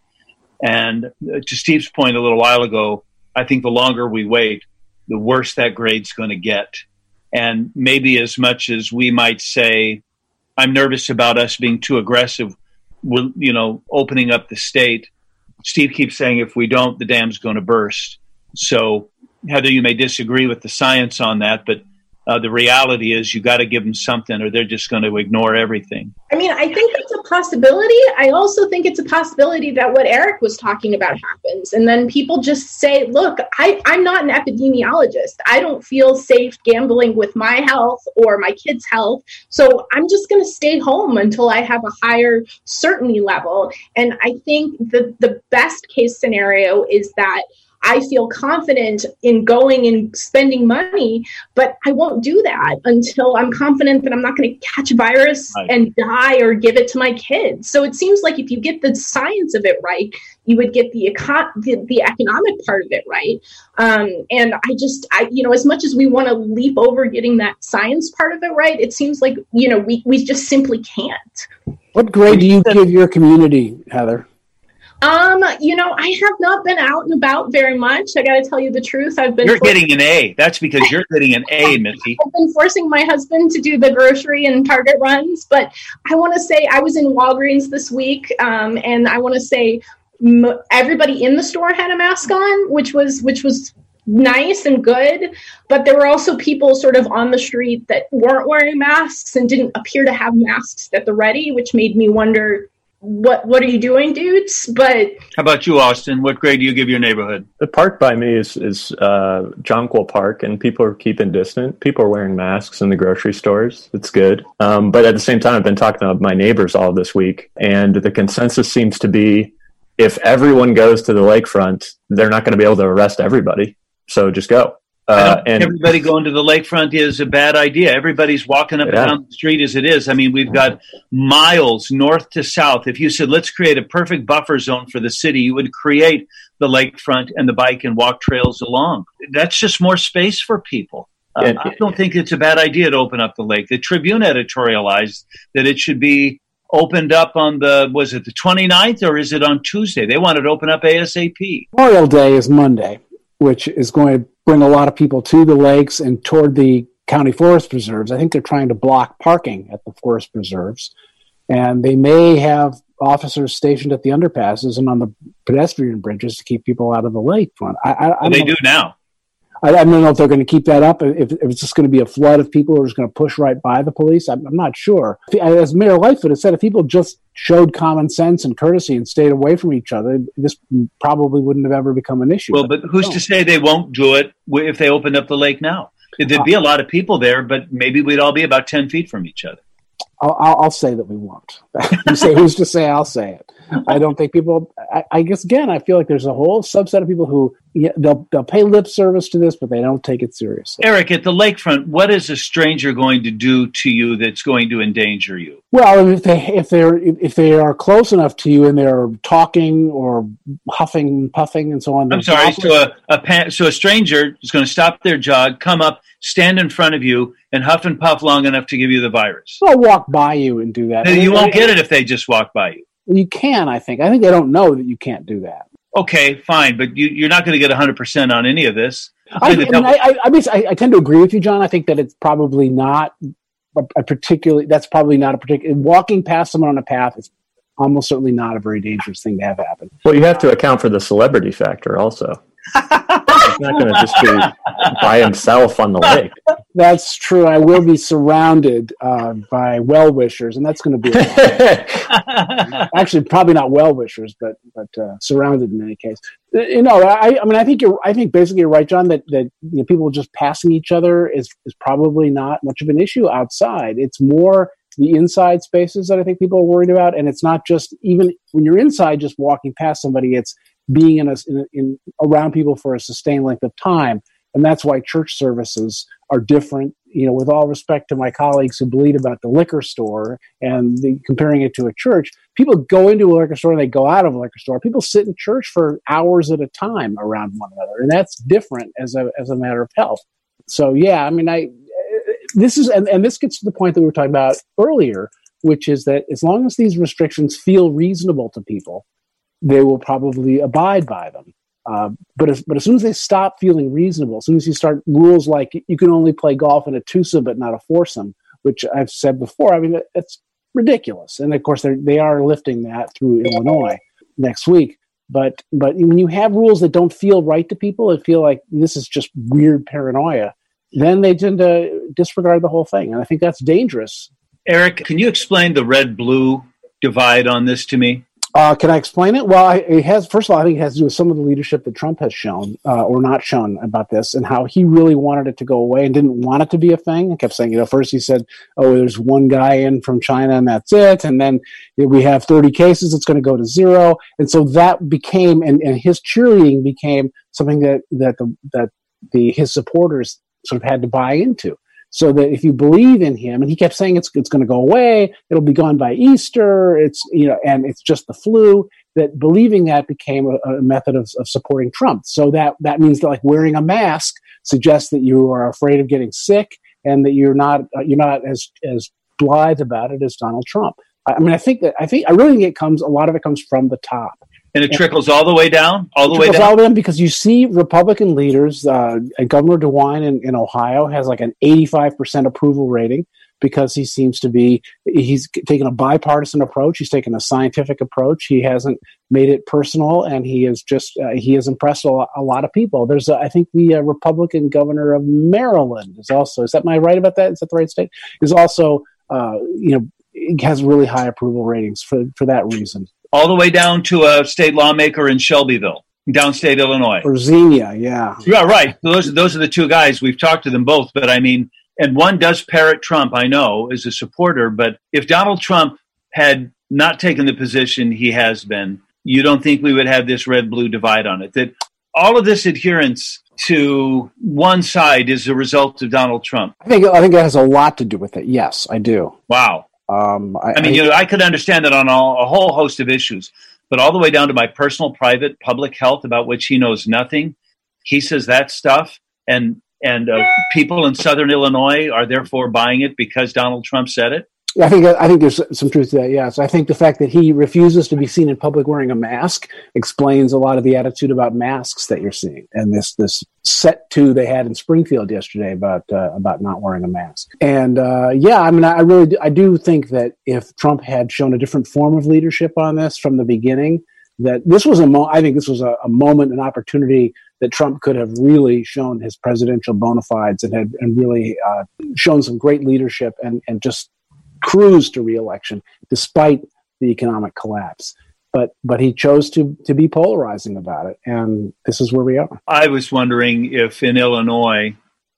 Speaker 3: And to Steve's point a little while ago, I think the longer we wait, the worse that grade's going to get. And maybe as much as we might say, I'm nervous about us being too aggressive, you know, opening up the state, Steve keeps saying if we don't, the dam's going to burst. So, Heather, you may disagree with the science on that, but uh, the reality is you got to give them something or they're just going to ignore everything.
Speaker 8: I mean, I think it's a possibility. I also think it's a possibility that what Eric was talking about happens. And then people just say, look, I, I'm not an epidemiologist. I don't feel safe gambling with my health or my kids' health. So I'm just going to stay home until I have a higher certainty level. And I think the, the best case scenario is that I feel confident in going and spending money, but I won't do that until I'm confident that I'm not going to catch a virus right. and die or give it to my kids. So it seems like if you get the science of it right, you would get the econ- the, the economic part of it right. Um, and I just, I, you know, as much as we want to leap over getting that science part of it right, it seems like, you know, we, we just simply can't.
Speaker 4: What grade do you give your community, Heather?
Speaker 8: Um, you know, I have not been out and about very much. I got to tell you the truth. I've been.
Speaker 3: You're for- getting an A. That's because you're getting an A, Missy.
Speaker 8: I've been forcing my husband to do the grocery and Target runs, but I want to say I was in Walgreens this week, um, and I want to say m- everybody in the store had a mask on, which was which was nice and good. But there were also people sort of on the street that weren't wearing masks and didn't appear to have masks at the ready, which made me wonder. What what are you doing, dudes? But
Speaker 3: how about you, Austin? What grade do you give your neighborhood?
Speaker 7: The park by me is is uh, Jonquil Park, and people are keeping distant. People are wearing masks in the grocery stores. It's good. Um, but at the same time, I've been talking to my neighbors all this week, and the consensus seems to be if everyone goes to the lakefront, they're not going to be able to arrest everybody. So just go.
Speaker 3: Uh, and everybody going to the lakefront is a bad idea. Everybody's walking up yeah. and down the street as it is. I mean, we've got miles north to south. If you said, let's create a perfect buffer zone for the city, you would create the lakefront and the bike and walk trails along. That's just more space for people. Um, and, I don't think it's a bad idea to open up the lake. The Tribune editorialized that it should be opened up on the, was it the twenty-ninth or is it on Tuesday? They wanted to open up ASAP.
Speaker 4: Memorial Day is Monday, which is going to bring a lot of people to the lakes and toward the county forest preserves. I think they're trying to block parking at the forest preserves. And they may have officers stationed at the underpasses and on the pedestrian bridges to keep people out of the lakefront. I, I,
Speaker 3: well, they do now.
Speaker 4: I, I don't know if they're going to keep that up, if, if it's just going to be a flood of people who are just going to push right by the police. I'm, I'm not sure. As Mayor Lightfoot has said, if people just showed common sense and courtesy and stayed away from each other, this probably wouldn't have ever become an issue.
Speaker 3: Well, but who's to say they won't do it if they opened up the lake now? There'd be a lot of people there, but maybe we'd all be about ten feet from each other.
Speaker 4: I'll, I'll, I'll say that we won't. You say who's to say? I'll say it. I don't think people. I, I guess again, I feel like there's a whole subset of people who yeah, they'll they'll pay lip service to this, but they don't take it seriously.
Speaker 3: Eric, at the lakefront, what is a stranger going to do to you that's going to endanger you?
Speaker 4: Well, if they if they're if they are close enough to you and they're talking or huffing, puffing, and so on.
Speaker 3: I'm sorry. So a, a pa- so a stranger is going to stop their jog, come up, stand in front of you, and huff and puff long enough to give you the virus.
Speaker 4: They'll walk by you and do that.
Speaker 3: You won't get it if they just walk by you.
Speaker 4: You can, I think. I think they don't know that you can't do that.
Speaker 3: Okay, fine, but you, you're not going to get one hundred percent on any of this.
Speaker 4: I, I, mean, I, I, I, mean, I, I tend to agree with you, John. I think that it's probably not a, a particularly, that's probably not a particular, walking past someone on a path is almost certainly not a very dangerous thing to have happen.
Speaker 7: Well, you have to account for the celebrity factor also. He's not going to just be by himself on the lake.
Speaker 4: That's true. I will be surrounded uh, by well-wishers, and that's going to be actually probably not well-wishers, but but uh, surrounded in any case. You know, I, I mean, I think you're. I think basically you're right, John. That that you know, people just passing each other is is probably not much of an issue outside. It's more the inside spaces that I think people are worried about, and it's not just even when you're inside, just walking past somebody. It's being in a, in, in around people for a sustained length of time. And that's why church services are different. You know, with all respect to my colleagues who bleat about the liquor store and the, comparing it to a church, people go into a liquor store and they go out of a liquor store. People sit in church for hours at a time around one another. And that's different as a, as a matter of health. So, yeah, I mean, I, this is, and, and this gets to the point that we were talking about earlier, which is that as long as these restrictions feel reasonable to people, they will probably abide by them. Uh, but as, but as soon as they stop feeling reasonable, as soon as you start rules like you can only play golf in a twosome but not a foursome, which I've said before, I mean, it's ridiculous. And of course, they are lifting that through Illinois next week. But but when you have rules that don't feel right to people and feel like this is just weird paranoia, then they tend to disregard the whole thing. And I think that's dangerous.
Speaker 3: Eric, can you explain the red-blue divide on this to me?
Speaker 4: Uh, can I explain it? Well, it has. First of all, I think it has to do with some of the leadership that Trump has shown uh, or not shown about this, and how he really wanted it to go away and didn't want it to be a thing. And kept saying, you know, first he said, "Oh, there's one guy in from China, and that's it." And then we have thirty cases; it's going to go to zero. And so that became, and, and his cheerleading became something that that the that the his supporters sort of had to buy into. So that if you believe in him, and he kept saying it's it's going to go away, it'll be gone by Easter, it's you know, and it's just the flu. That believing that became a, a method of, of supporting Trump. So that that means that like wearing a mask suggests that you are afraid of getting sick, and that you're not uh, you're not as as blithe about it as Donald Trump. I, I mean, I think that I think I really think it comes a lot of it comes from the top.
Speaker 3: And it trickles all the way down, all the way down.
Speaker 4: All the way down because you see Republican leaders, uh, Governor DeWine in, in Ohio has like an eighty-five percent approval rating because he seems to be, he's taken a bipartisan approach. He's taken a scientific approach. He hasn't made it personal, and he is just, uh, he has impressed a lot, a lot of people. There's, uh, I think the uh, Republican governor of Maryland is also, is that, am I right about that? Is that the right state? Is also, uh, you know, has really high approval ratings for, for that reason.
Speaker 3: All the way down to a state lawmaker in Shelbyville, downstate Illinois.
Speaker 4: Or Xenia, yeah.
Speaker 3: Yeah, right. Those, those are the two guys. We've talked to them both, but I mean, and one does parrot Trump, I know, as a supporter, but if Donald Trump had not taken the position he has been, you don't think we would have this red-blue divide on it? That all of this adherence to one side is a result of Donald Trump?
Speaker 4: I think I think that has a lot to do with it, yes, I do.
Speaker 3: Wow.
Speaker 4: Um, I,
Speaker 3: I mean, I, you know, I could understand that on a, a whole host of issues, but all the way down to my personal, private, public health, about which he knows nothing. He says that stuff, and and uh, people in Southern Illinois are therefore buying it because Donald Trump said it.
Speaker 4: I think I think there's some truth to that. Yes, I think the fact that he refuses to be seen in public wearing a mask explains a lot of the attitude about masks that you're seeing, and this this set two they had in Springfield yesterday about uh, about not wearing a mask. And uh, yeah, I mean, I really do, I do think that if Trump had shown a different form of leadership on this from the beginning, that this was a mo- I think this was a, a moment, an opportunity that Trump could have really shown his presidential bona fides and had and really uh, shown some great leadership and and just cruise to re-election despite the economic collapse. But but he chose to to be polarizing about it, and this is where we are.
Speaker 3: I was wondering if in Illinois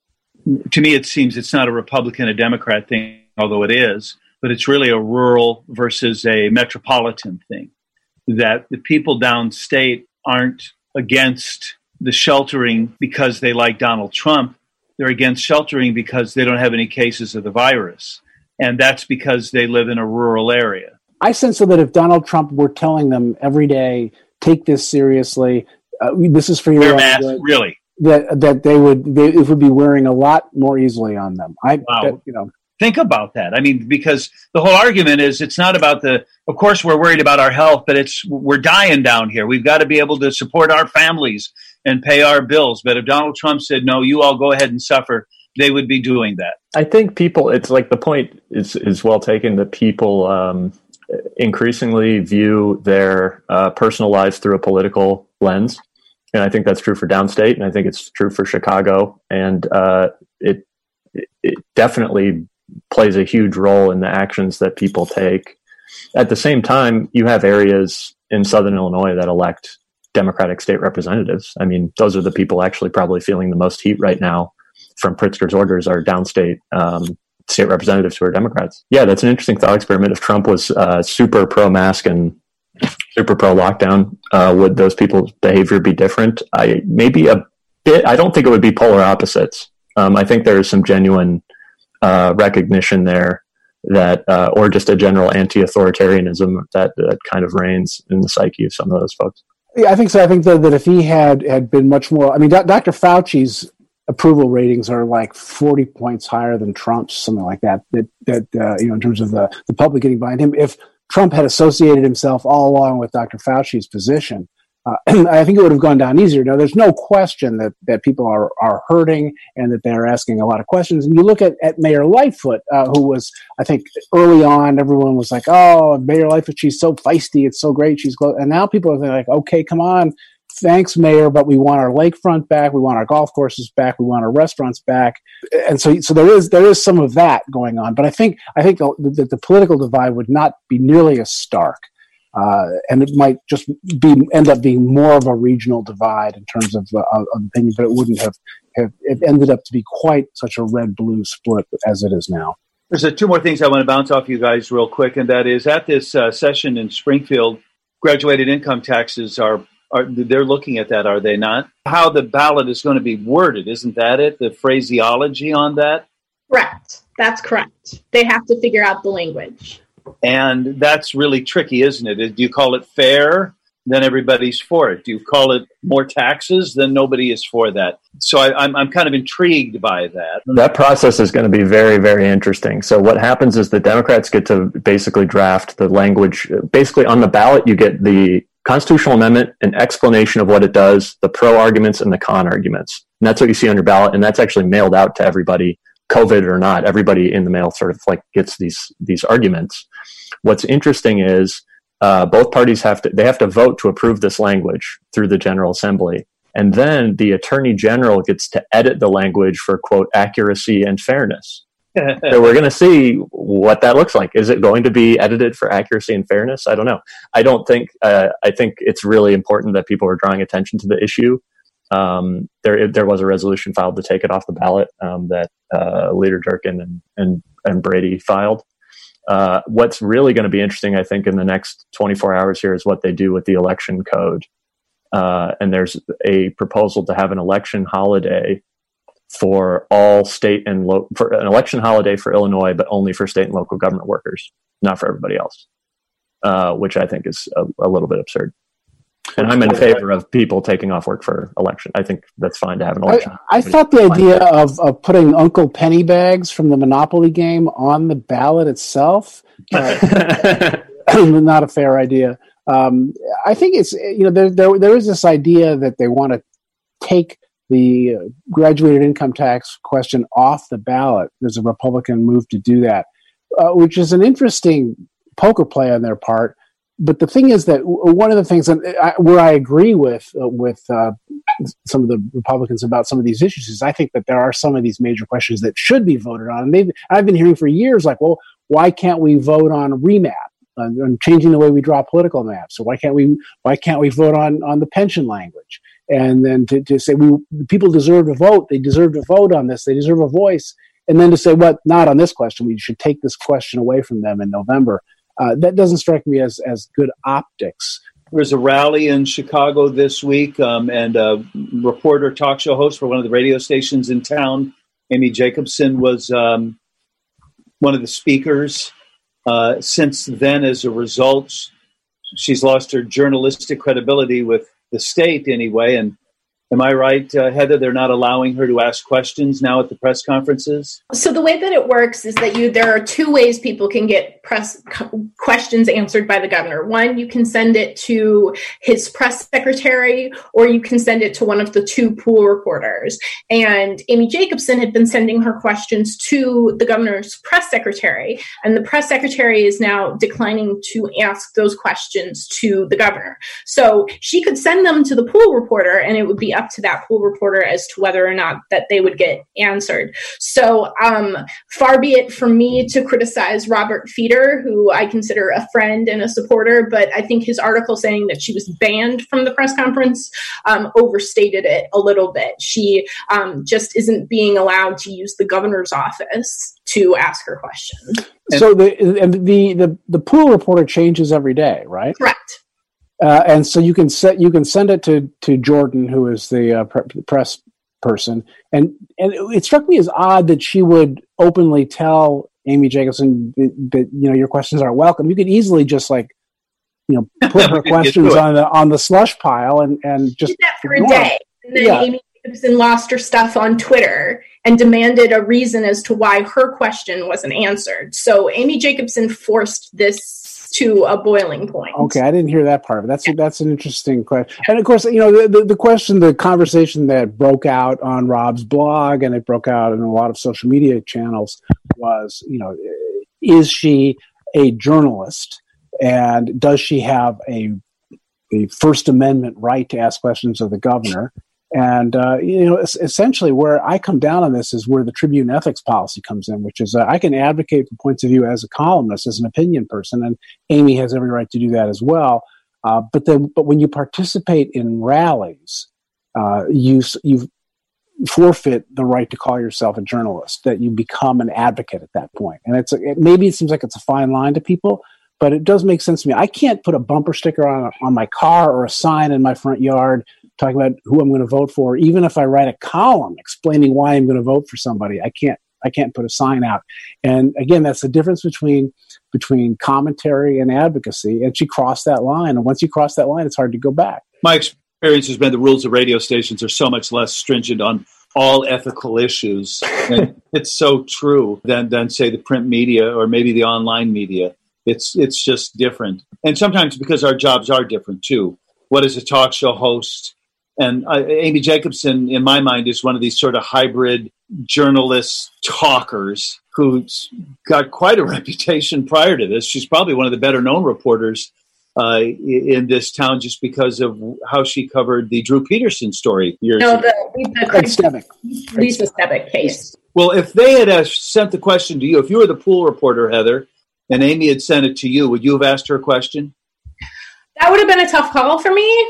Speaker 3: to me, it seems it's not a Republican, a Democrat thing, although it is, but it's really a rural versus a metropolitan thing, that the people downstate aren't against the sheltering because they like Donald Trump. They're against sheltering because they don't have any cases of the virus. And that's because they live in a rural area.
Speaker 4: I sense that if Donald Trump were telling them every day, take this seriously, uh, this is for your
Speaker 3: own mask, good, really,
Speaker 4: that that they would they, it would be wearing a lot more easily on them. I,
Speaker 3: wow.
Speaker 4: that, you know,
Speaker 3: think about that. I mean, because the whole argument is it's not about the. Of course, we're worried about our health, but it's we're dying down here. We've got to be able to support our families and pay our bills. But if Donald Trump said, no, you all go ahead and suffer, they would be doing that.
Speaker 7: I think people, it's like the point is, is well taken that people um, increasingly view their uh, personal lives through a political lens. And I think that's true for downstate, and I think it's true for Chicago. And uh, it, it definitely plays a huge role in the actions that people take. At the same time, you have areas in Southern Illinois that elect Democratic state representatives. I mean, those are the people actually probably feeling the most heat right now from Pritzker's orders are downstate um, state representatives who are Democrats. Yeah, that's an interesting thought experiment. If Trump was uh, super pro-mask and super pro-lockdown, uh, would those people's behavior be different? I maybe a bit. I don't think it would be polar opposites. Um, I think there is some genuine uh, recognition there that, uh, or just a general anti-authoritarianism that, that kind of reigns in the psyche of some of those folks.
Speaker 4: Yeah, I think so. I think that, that if he had, had been much more, I mean, Doctor Fauci's approval ratings are like forty points higher than Trump's, something like that, that, that uh, you know, in terms of the, the public getting behind him. If Trump had associated himself all along with Doctor Fauci's position, uh, I think it would have gone down easier. Now, there's no question that, that people are, are hurting and that they're asking a lot of questions. And you look at, at Mayor Lightfoot, uh, who was, I think, early on, everyone was like, oh, Mayor Lightfoot, she's so feisty. It's so great. She's close. And now people are like, okay, come on. Thanks, Mayor, but we want our lakefront back. We want our golf courses back. We want our restaurants back. And so, so there is there is some of that going on. But I think I think that the, the political divide would not be nearly as stark, uh, and it might just be end up being more of a regional divide in terms of, uh, of opinion. But it wouldn't have, have it ended up to be quite such a red-blue split as it is now.
Speaker 3: There's uh, two more things I want to bounce off you guys real quick, and that is at this uh, session in Springfield, graduated income taxes are. Are, they're looking at that, are they not? How the ballot is going to be worded, isn't that it? The phraseology on that?
Speaker 8: Correct. That's correct. They have to figure out the language.
Speaker 3: And that's really tricky, isn't it? Do you call it fair? Then everybody's for it. Do you call it more taxes? Then nobody is for that. So I, I'm, I'm kind of intrigued by that.
Speaker 7: That process is going to be very, very interesting. So what happens is the Democrats get to basically draft the language. Basically on the ballot, you get the constitutional amendment, an explanation of what it does, the pro arguments and the con arguments. And that's what you see on your ballot. And that's actually mailed out to everybody, COVID or not. Everybody in the mail sort of like gets these, these arguments. What's interesting is uh, both parties have to, they have to vote to approve this language through the General Assembly. And then the Attorney General gets to edit the language for, quote, accuracy and fairness. So we're going to see what that looks like. Is it going to be edited for accuracy and fairness? I don't know. I don't think, uh, I think it's really important that people are drawing attention to the issue. Um, there, there was a resolution filed to take it off the ballot um, that uh, Leader Durkin and, and, and Brady filed. Uh, what's really going to be interesting, I think, in the next twenty-four hours here is what they do with the election code. Uh, and there's a proposal to have an election holiday for all state and lo- for an election holiday for Illinois, but only for state and local government workers, not for everybody else, uh, which I think is a, a little bit absurd. And I'm in favor of people taking off work for election. I think that's fine to have an election.
Speaker 4: I, I thought the idea of, of putting Uncle Pennybags from the Monopoly game on the ballot itself, uh, not a fair idea. Um, I think it's, you know, there, there, there is this idea that they want to take the graduated income tax question off the ballot. There's a Republican move to do that, uh, which is an interesting poker play on their part. But the thing is that one of the things that I, where I agree with uh, with uh, some of the Republicans about some of these issues is I think that there are some of these major questions that should be voted on. And they've, I've been hearing for years, like, well, why can't we vote on remap? On changing the way we draw political maps. So why can't we why can't we vote on, on the pension language? and then to, to say we people deserve to vote, they deserve to vote on this, they deserve a voice, and then to say, what, not on this question, we should take this question away from them in November. Uh, that doesn't strike me as, as good optics.
Speaker 3: There was a rally in Chicago this week, um, and a reporter, talk show host for one of the radio stations in town, Amy Jacobson, was um, one of the speakers. Uh, since then, as a result, she's lost her journalistic credibility with the state anyway. And am I right, uh, Heather, they're not allowing her to ask questions now at the press conferences?
Speaker 8: So the way that it works is that you there are two ways people can get press questions answered by the governor. One, you can send it to his press secretary, or you can send it to one of the two pool reporters. And Amy Jacobson had been sending her questions to the governor's press secretary, and the press secretary is now declining to ask those questions to the governor. So she could send them to the pool reporter, and it would be up to that pool reporter as to whether or not that they would get answered. So um, far be it from me to criticize Robert Feeder, who I consider a friend and a supporter, but I think his article saying that she was banned from the press conference um, overstated it a little bit. She um, just isn't being allowed to use the governor's office to ask her questions.
Speaker 4: So the and the, the the pool reporter changes every day, right?
Speaker 8: Correct.
Speaker 4: Uh, and so you can set you can send it to to Jordan, who is the uh, pre- press person, and and it struck me as odd that she would openly tell Amy Jacobson that, that you know your questions are welcome. You could easily just like you know put her questions on the on the slush pile and and just
Speaker 8: did that for a day, and then
Speaker 4: yeah.
Speaker 8: Amy Jacobson lost her stuff on Twitter and demanded a reason as to why her question wasn't answered. So Amy Jacobson forced this to a boiling point.
Speaker 4: Okay, I didn't hear that part of it. That's that's an interesting question. And of course, you know, the, the, the question, the conversation that broke out on Rob's blog and it broke out in a lot of social media channels was, you know, is she a journalist and does she have a, a First Amendment right to ask questions of the governor? And, uh, you know, essentially where I come down on this is where the Tribune ethics policy comes in, which is uh, I can advocate for points of view as a columnist, as an opinion person, and Amy has every right to do that as well. Uh, but then, but when you participate in rallies, uh, you you forfeit the right to call yourself a journalist, that you become an advocate at that point. And it's it, maybe it seems like it's a fine line to people, but it does make sense to me. I can't put a bumper sticker on on my car or a sign in my front yard talking about who I'm going to vote for, even if I write a column explaining why I'm going to vote for somebody. I can't I can't put a sign out. And again, that's the difference between between commentary and advocacy. And she crossed that line. And once you cross that line, it's hard to go back.
Speaker 3: My experience has been the rules of radio stations are so much less stringent on all ethical issues. And it's so true than, than, say, the print media or maybe the online media. It's it's just different. And sometimes because our jobs are different, too. What is a talk show host? And uh, Amy Jacobson, in my mind, is one of these sort of hybrid journalist talkers who's got quite a reputation prior to this. She's probably one of the better known reporters uh, in this town just because of how she covered the Drew Peterson story years
Speaker 8: no,
Speaker 3: ago.
Speaker 8: The, the Lisa Stevick case.
Speaker 3: Well, if they had uh, sent the question to you, if you were the pool reporter, Heather, and Amy had sent it to you, would you have asked her a question?
Speaker 8: That would have been a tough call for me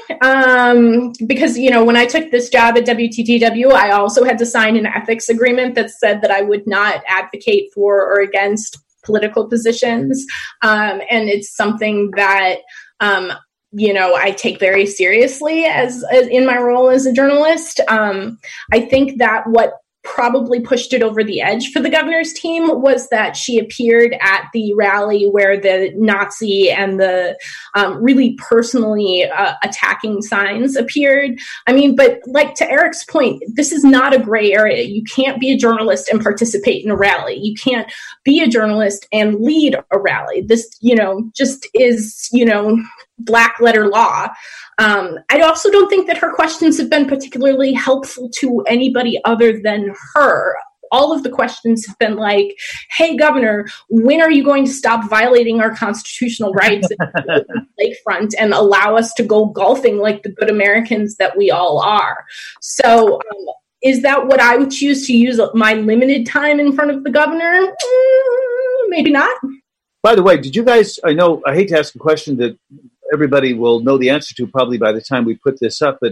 Speaker 8: um, because, you know, when I took this job at W T T W, I also had to sign an ethics agreement that said that I would not advocate for or against political positions. Um, and it's something that, um, you know, I take very seriously as, as in my role as a journalist. Um, I think that what probably pushed it over the edge for the governor's team was that she appeared at the rally where the Nazi and the um, really personally uh, attacking signs appeared. I mean, but like to Eric's point, this is not a gray area. You can't be a journalist and participate in a rally. You can't be a journalist and lead a rally. This, you know, just is, you know, black letter law. Um, I also don't think that her questions have been particularly helpful to anybody other than her. All of the questions have been like, hey, Governor, when are you going to stop violating our constitutional rights at the lakefront and allow us to go golfing like the good Americans that we all are? So um, is that what I would choose to use my limited time in front of the governor? Mm, maybe not.
Speaker 3: By the way, did you guys, I know, I hate to ask a question that everybody will know the answer to probably by the time we put this up, but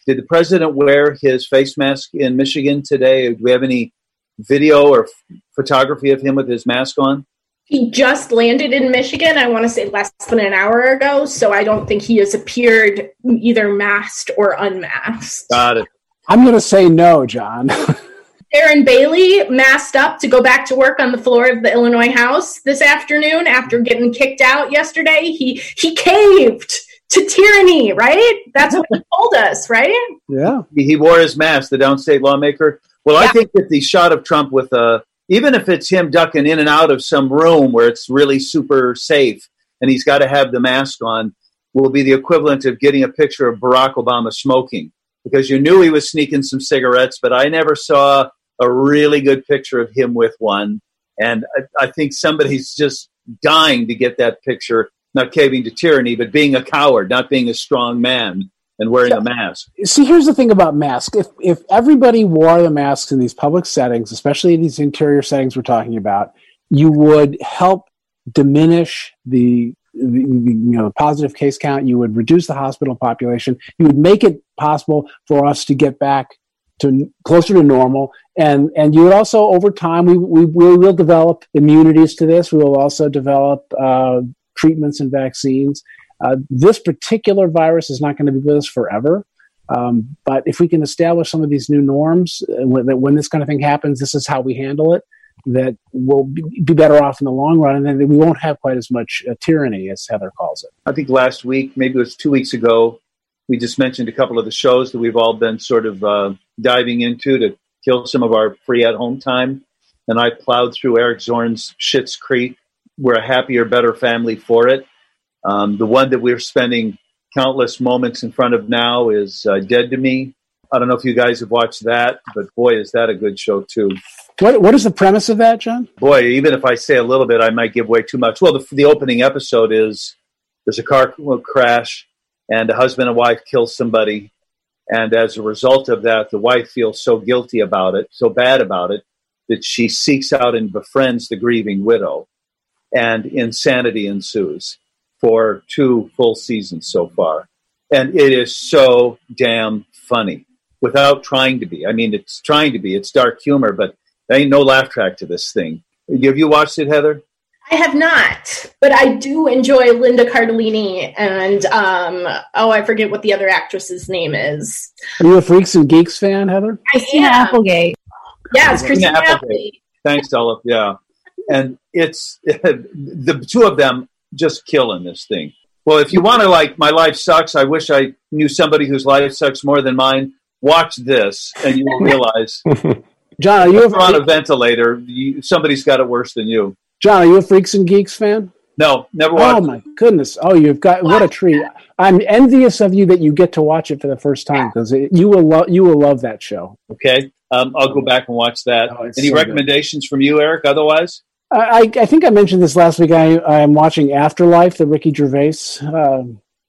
Speaker 3: Did the president wear his face mask in Michigan today? Do we have any video or f- photography of him with his mask on?
Speaker 8: He just landed in Michigan, I want to say less than an hour ago, so I don't think he has appeared either masked or unmasked.
Speaker 3: Got it.
Speaker 4: I'm going to say no, John.
Speaker 8: Darren Bailey masked up to go back to work on the floor of the Illinois House this afternoon after getting kicked out yesterday. He he caved to tyranny, right? That's what he told us, right?
Speaker 4: Yeah.
Speaker 3: He wore his mask, the downstate lawmaker. Well, yeah. I think that the shot of Trump with a, even if it's him ducking in and out of some room where it's really super safe and he's got to have the mask on, will be the equivalent of getting a picture of Barack Obama smoking, because you knew he was sneaking some cigarettes, but I never saw a really good picture of him with one. And I, I think somebody's just dying to get that picture, not caving to tyranny, but being a coward, not being a strong man and wearing a mask.
Speaker 4: See, here's the thing about masks. If if everybody wore the masks in these public settings, especially in these interior settings we're talking about, you would help diminish the, the, the you know, positive case count. You would reduce the hospital population. You would make it possible for us to get back to closer to normal. And and you would also, over time, we, we, we will develop immunities to this. We will also develop uh, treatments and vaccines. Uh, this particular virus is not going to be with us forever. Um, but if we can establish some of these new norms, uh, when, when this kind of thing happens, this is how we handle it, that we'll be, be better off in the long run. And then we won't have quite as much uh, tyranny, as Heather calls it.
Speaker 3: I think last week, maybe it was two weeks ago, we just mentioned a couple of the shows that we've all been sort of uh, diving into to kill some of our free at-home time. And I plowed through Eric Zorn's Schitt's Creek. We're a happier, better family for it. Um, the one that we're spending countless moments in front of now is uh, Dead to Me. I don't know if you guys have watched that, but boy, is that a good show too.
Speaker 4: What What is the premise of that, John?
Speaker 3: Boy, even if I say a little bit, I might give away too much. Well, the, the opening episode is there's a car crash and a husband and wife kill somebody. And as a result of that, the wife feels so guilty about it, so bad about it, that she seeks out and befriends the grieving widow. And insanity ensues for two full seasons so far. And it is so damn funny without trying to be. I mean, it's trying to be. It's dark humor, but there ain't no laugh track to this thing. Have you watched it, Heather?
Speaker 8: I have not, but I do enjoy Linda Cardellini and, um, oh, I forget what the other actress's name is.
Speaker 4: Are you a Freaks and Geeks fan, Heather?
Speaker 10: Christina Applegate.
Speaker 8: Yes, Christina, Christina Applegate.
Speaker 3: Applegate. Thanks, Olive. Yeah. And it's the two of them just killing this thing. Well, if you want to, like, my life sucks, I wish I knew somebody whose life sucks more than mine. Watch this, and you will realize,
Speaker 4: John, are you
Speaker 3: if you're on a ventilator, you, somebody's got it worse than you.
Speaker 4: John, are you a Freaks and Geeks fan?
Speaker 3: No, never watched.
Speaker 4: Oh my goodness! Oh, you've got what a treat! I'm envious of you that you get to watch it for the first time, because you will love you will love that show.
Speaker 3: Okay, um, I'll go back and watch that. Oh, Any so recommendations good. From you, Eric? Otherwise.
Speaker 4: I, I think I mentioned this last week. I am watching Afterlife, the Ricky Gervais uh,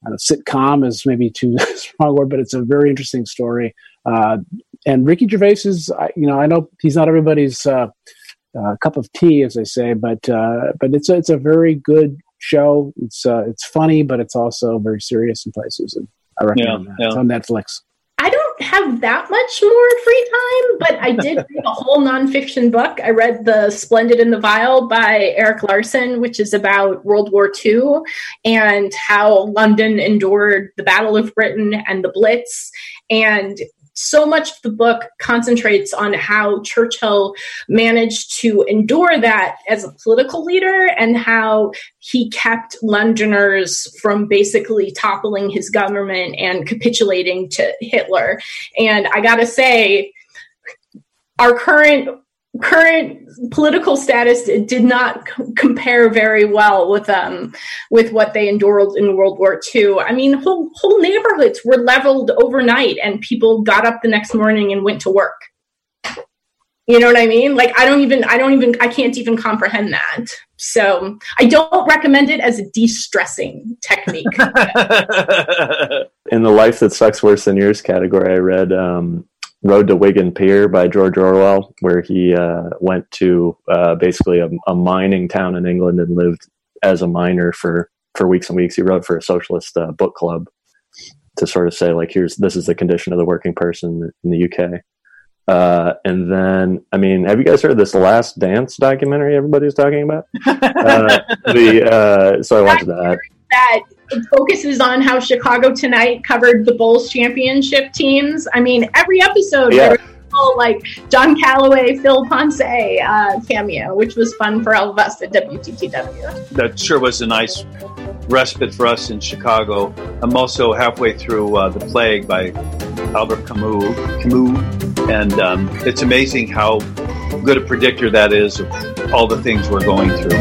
Speaker 4: sitcom is maybe too strong word, but it's a very interesting story. Uh, and Ricky Gervais is, you know, I know he's not everybody's uh, uh, cup of tea, as they say, but uh, but it's a, it's a very good show. It's uh, it's funny, but it's also very serious in places. And I recommend
Speaker 3: yeah,
Speaker 4: that.
Speaker 3: Yeah.
Speaker 4: It's on Netflix.
Speaker 8: I don't have that much more free time, but I did read a whole nonfiction book. I read The Splendid and the Vile by Erik Larson, which is about World War Two and how London endured the Battle of Britain and the Blitz. And so much of the book concentrates on how Churchill managed to endure that as a political leader and how he kept Londoners from basically toppling his government and capitulating to Hitler. And I gotta say, our current current political status did not c- compare very well with um with what they endured in World War Two. I mean, whole whole neighborhoods were leveled overnight, and people got up the next morning and went to work. You know what I mean? Like, I don't even, I don't even, I can't even comprehend that. So I don't recommend it as a de-stressing technique.
Speaker 7: In the Life That Sucks Worse Than Yours category, I read um, Road to Wigan Pier by George Orwell, where he uh, went to uh, basically a, a mining town in England and lived as a miner for, for weeks and weeks. He wrote for a socialist uh, book club. to sort of say like, here's this is the condition of the working person in the U K. Uh, and then, I mean, have you guys heard this Last Dance documentary everybody's talking about? uh, the uh, so I watched that.
Speaker 8: That focuses on how Chicago Tonight covered the Bulls championship teams. I mean, every episode
Speaker 7: Yeah.
Speaker 8: there was all, like John Calloway, Phil Ponce uh, cameo, which was fun for all of us at W T T W.
Speaker 3: That sure was a nice respite for us in Chicago. I'm also halfway through uh, The Plague by Albert Camus, Camus, and um, it's amazing how good a predictor that is of all the things we're going through.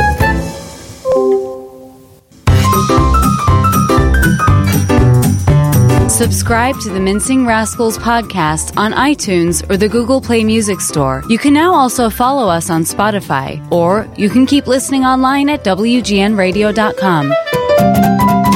Speaker 10: Subscribe to the Mincing Rascals podcast on iTunes or the Google Play Music Store. You can now also follow us on Spotify, or you can keep listening online at W G N radio dot com.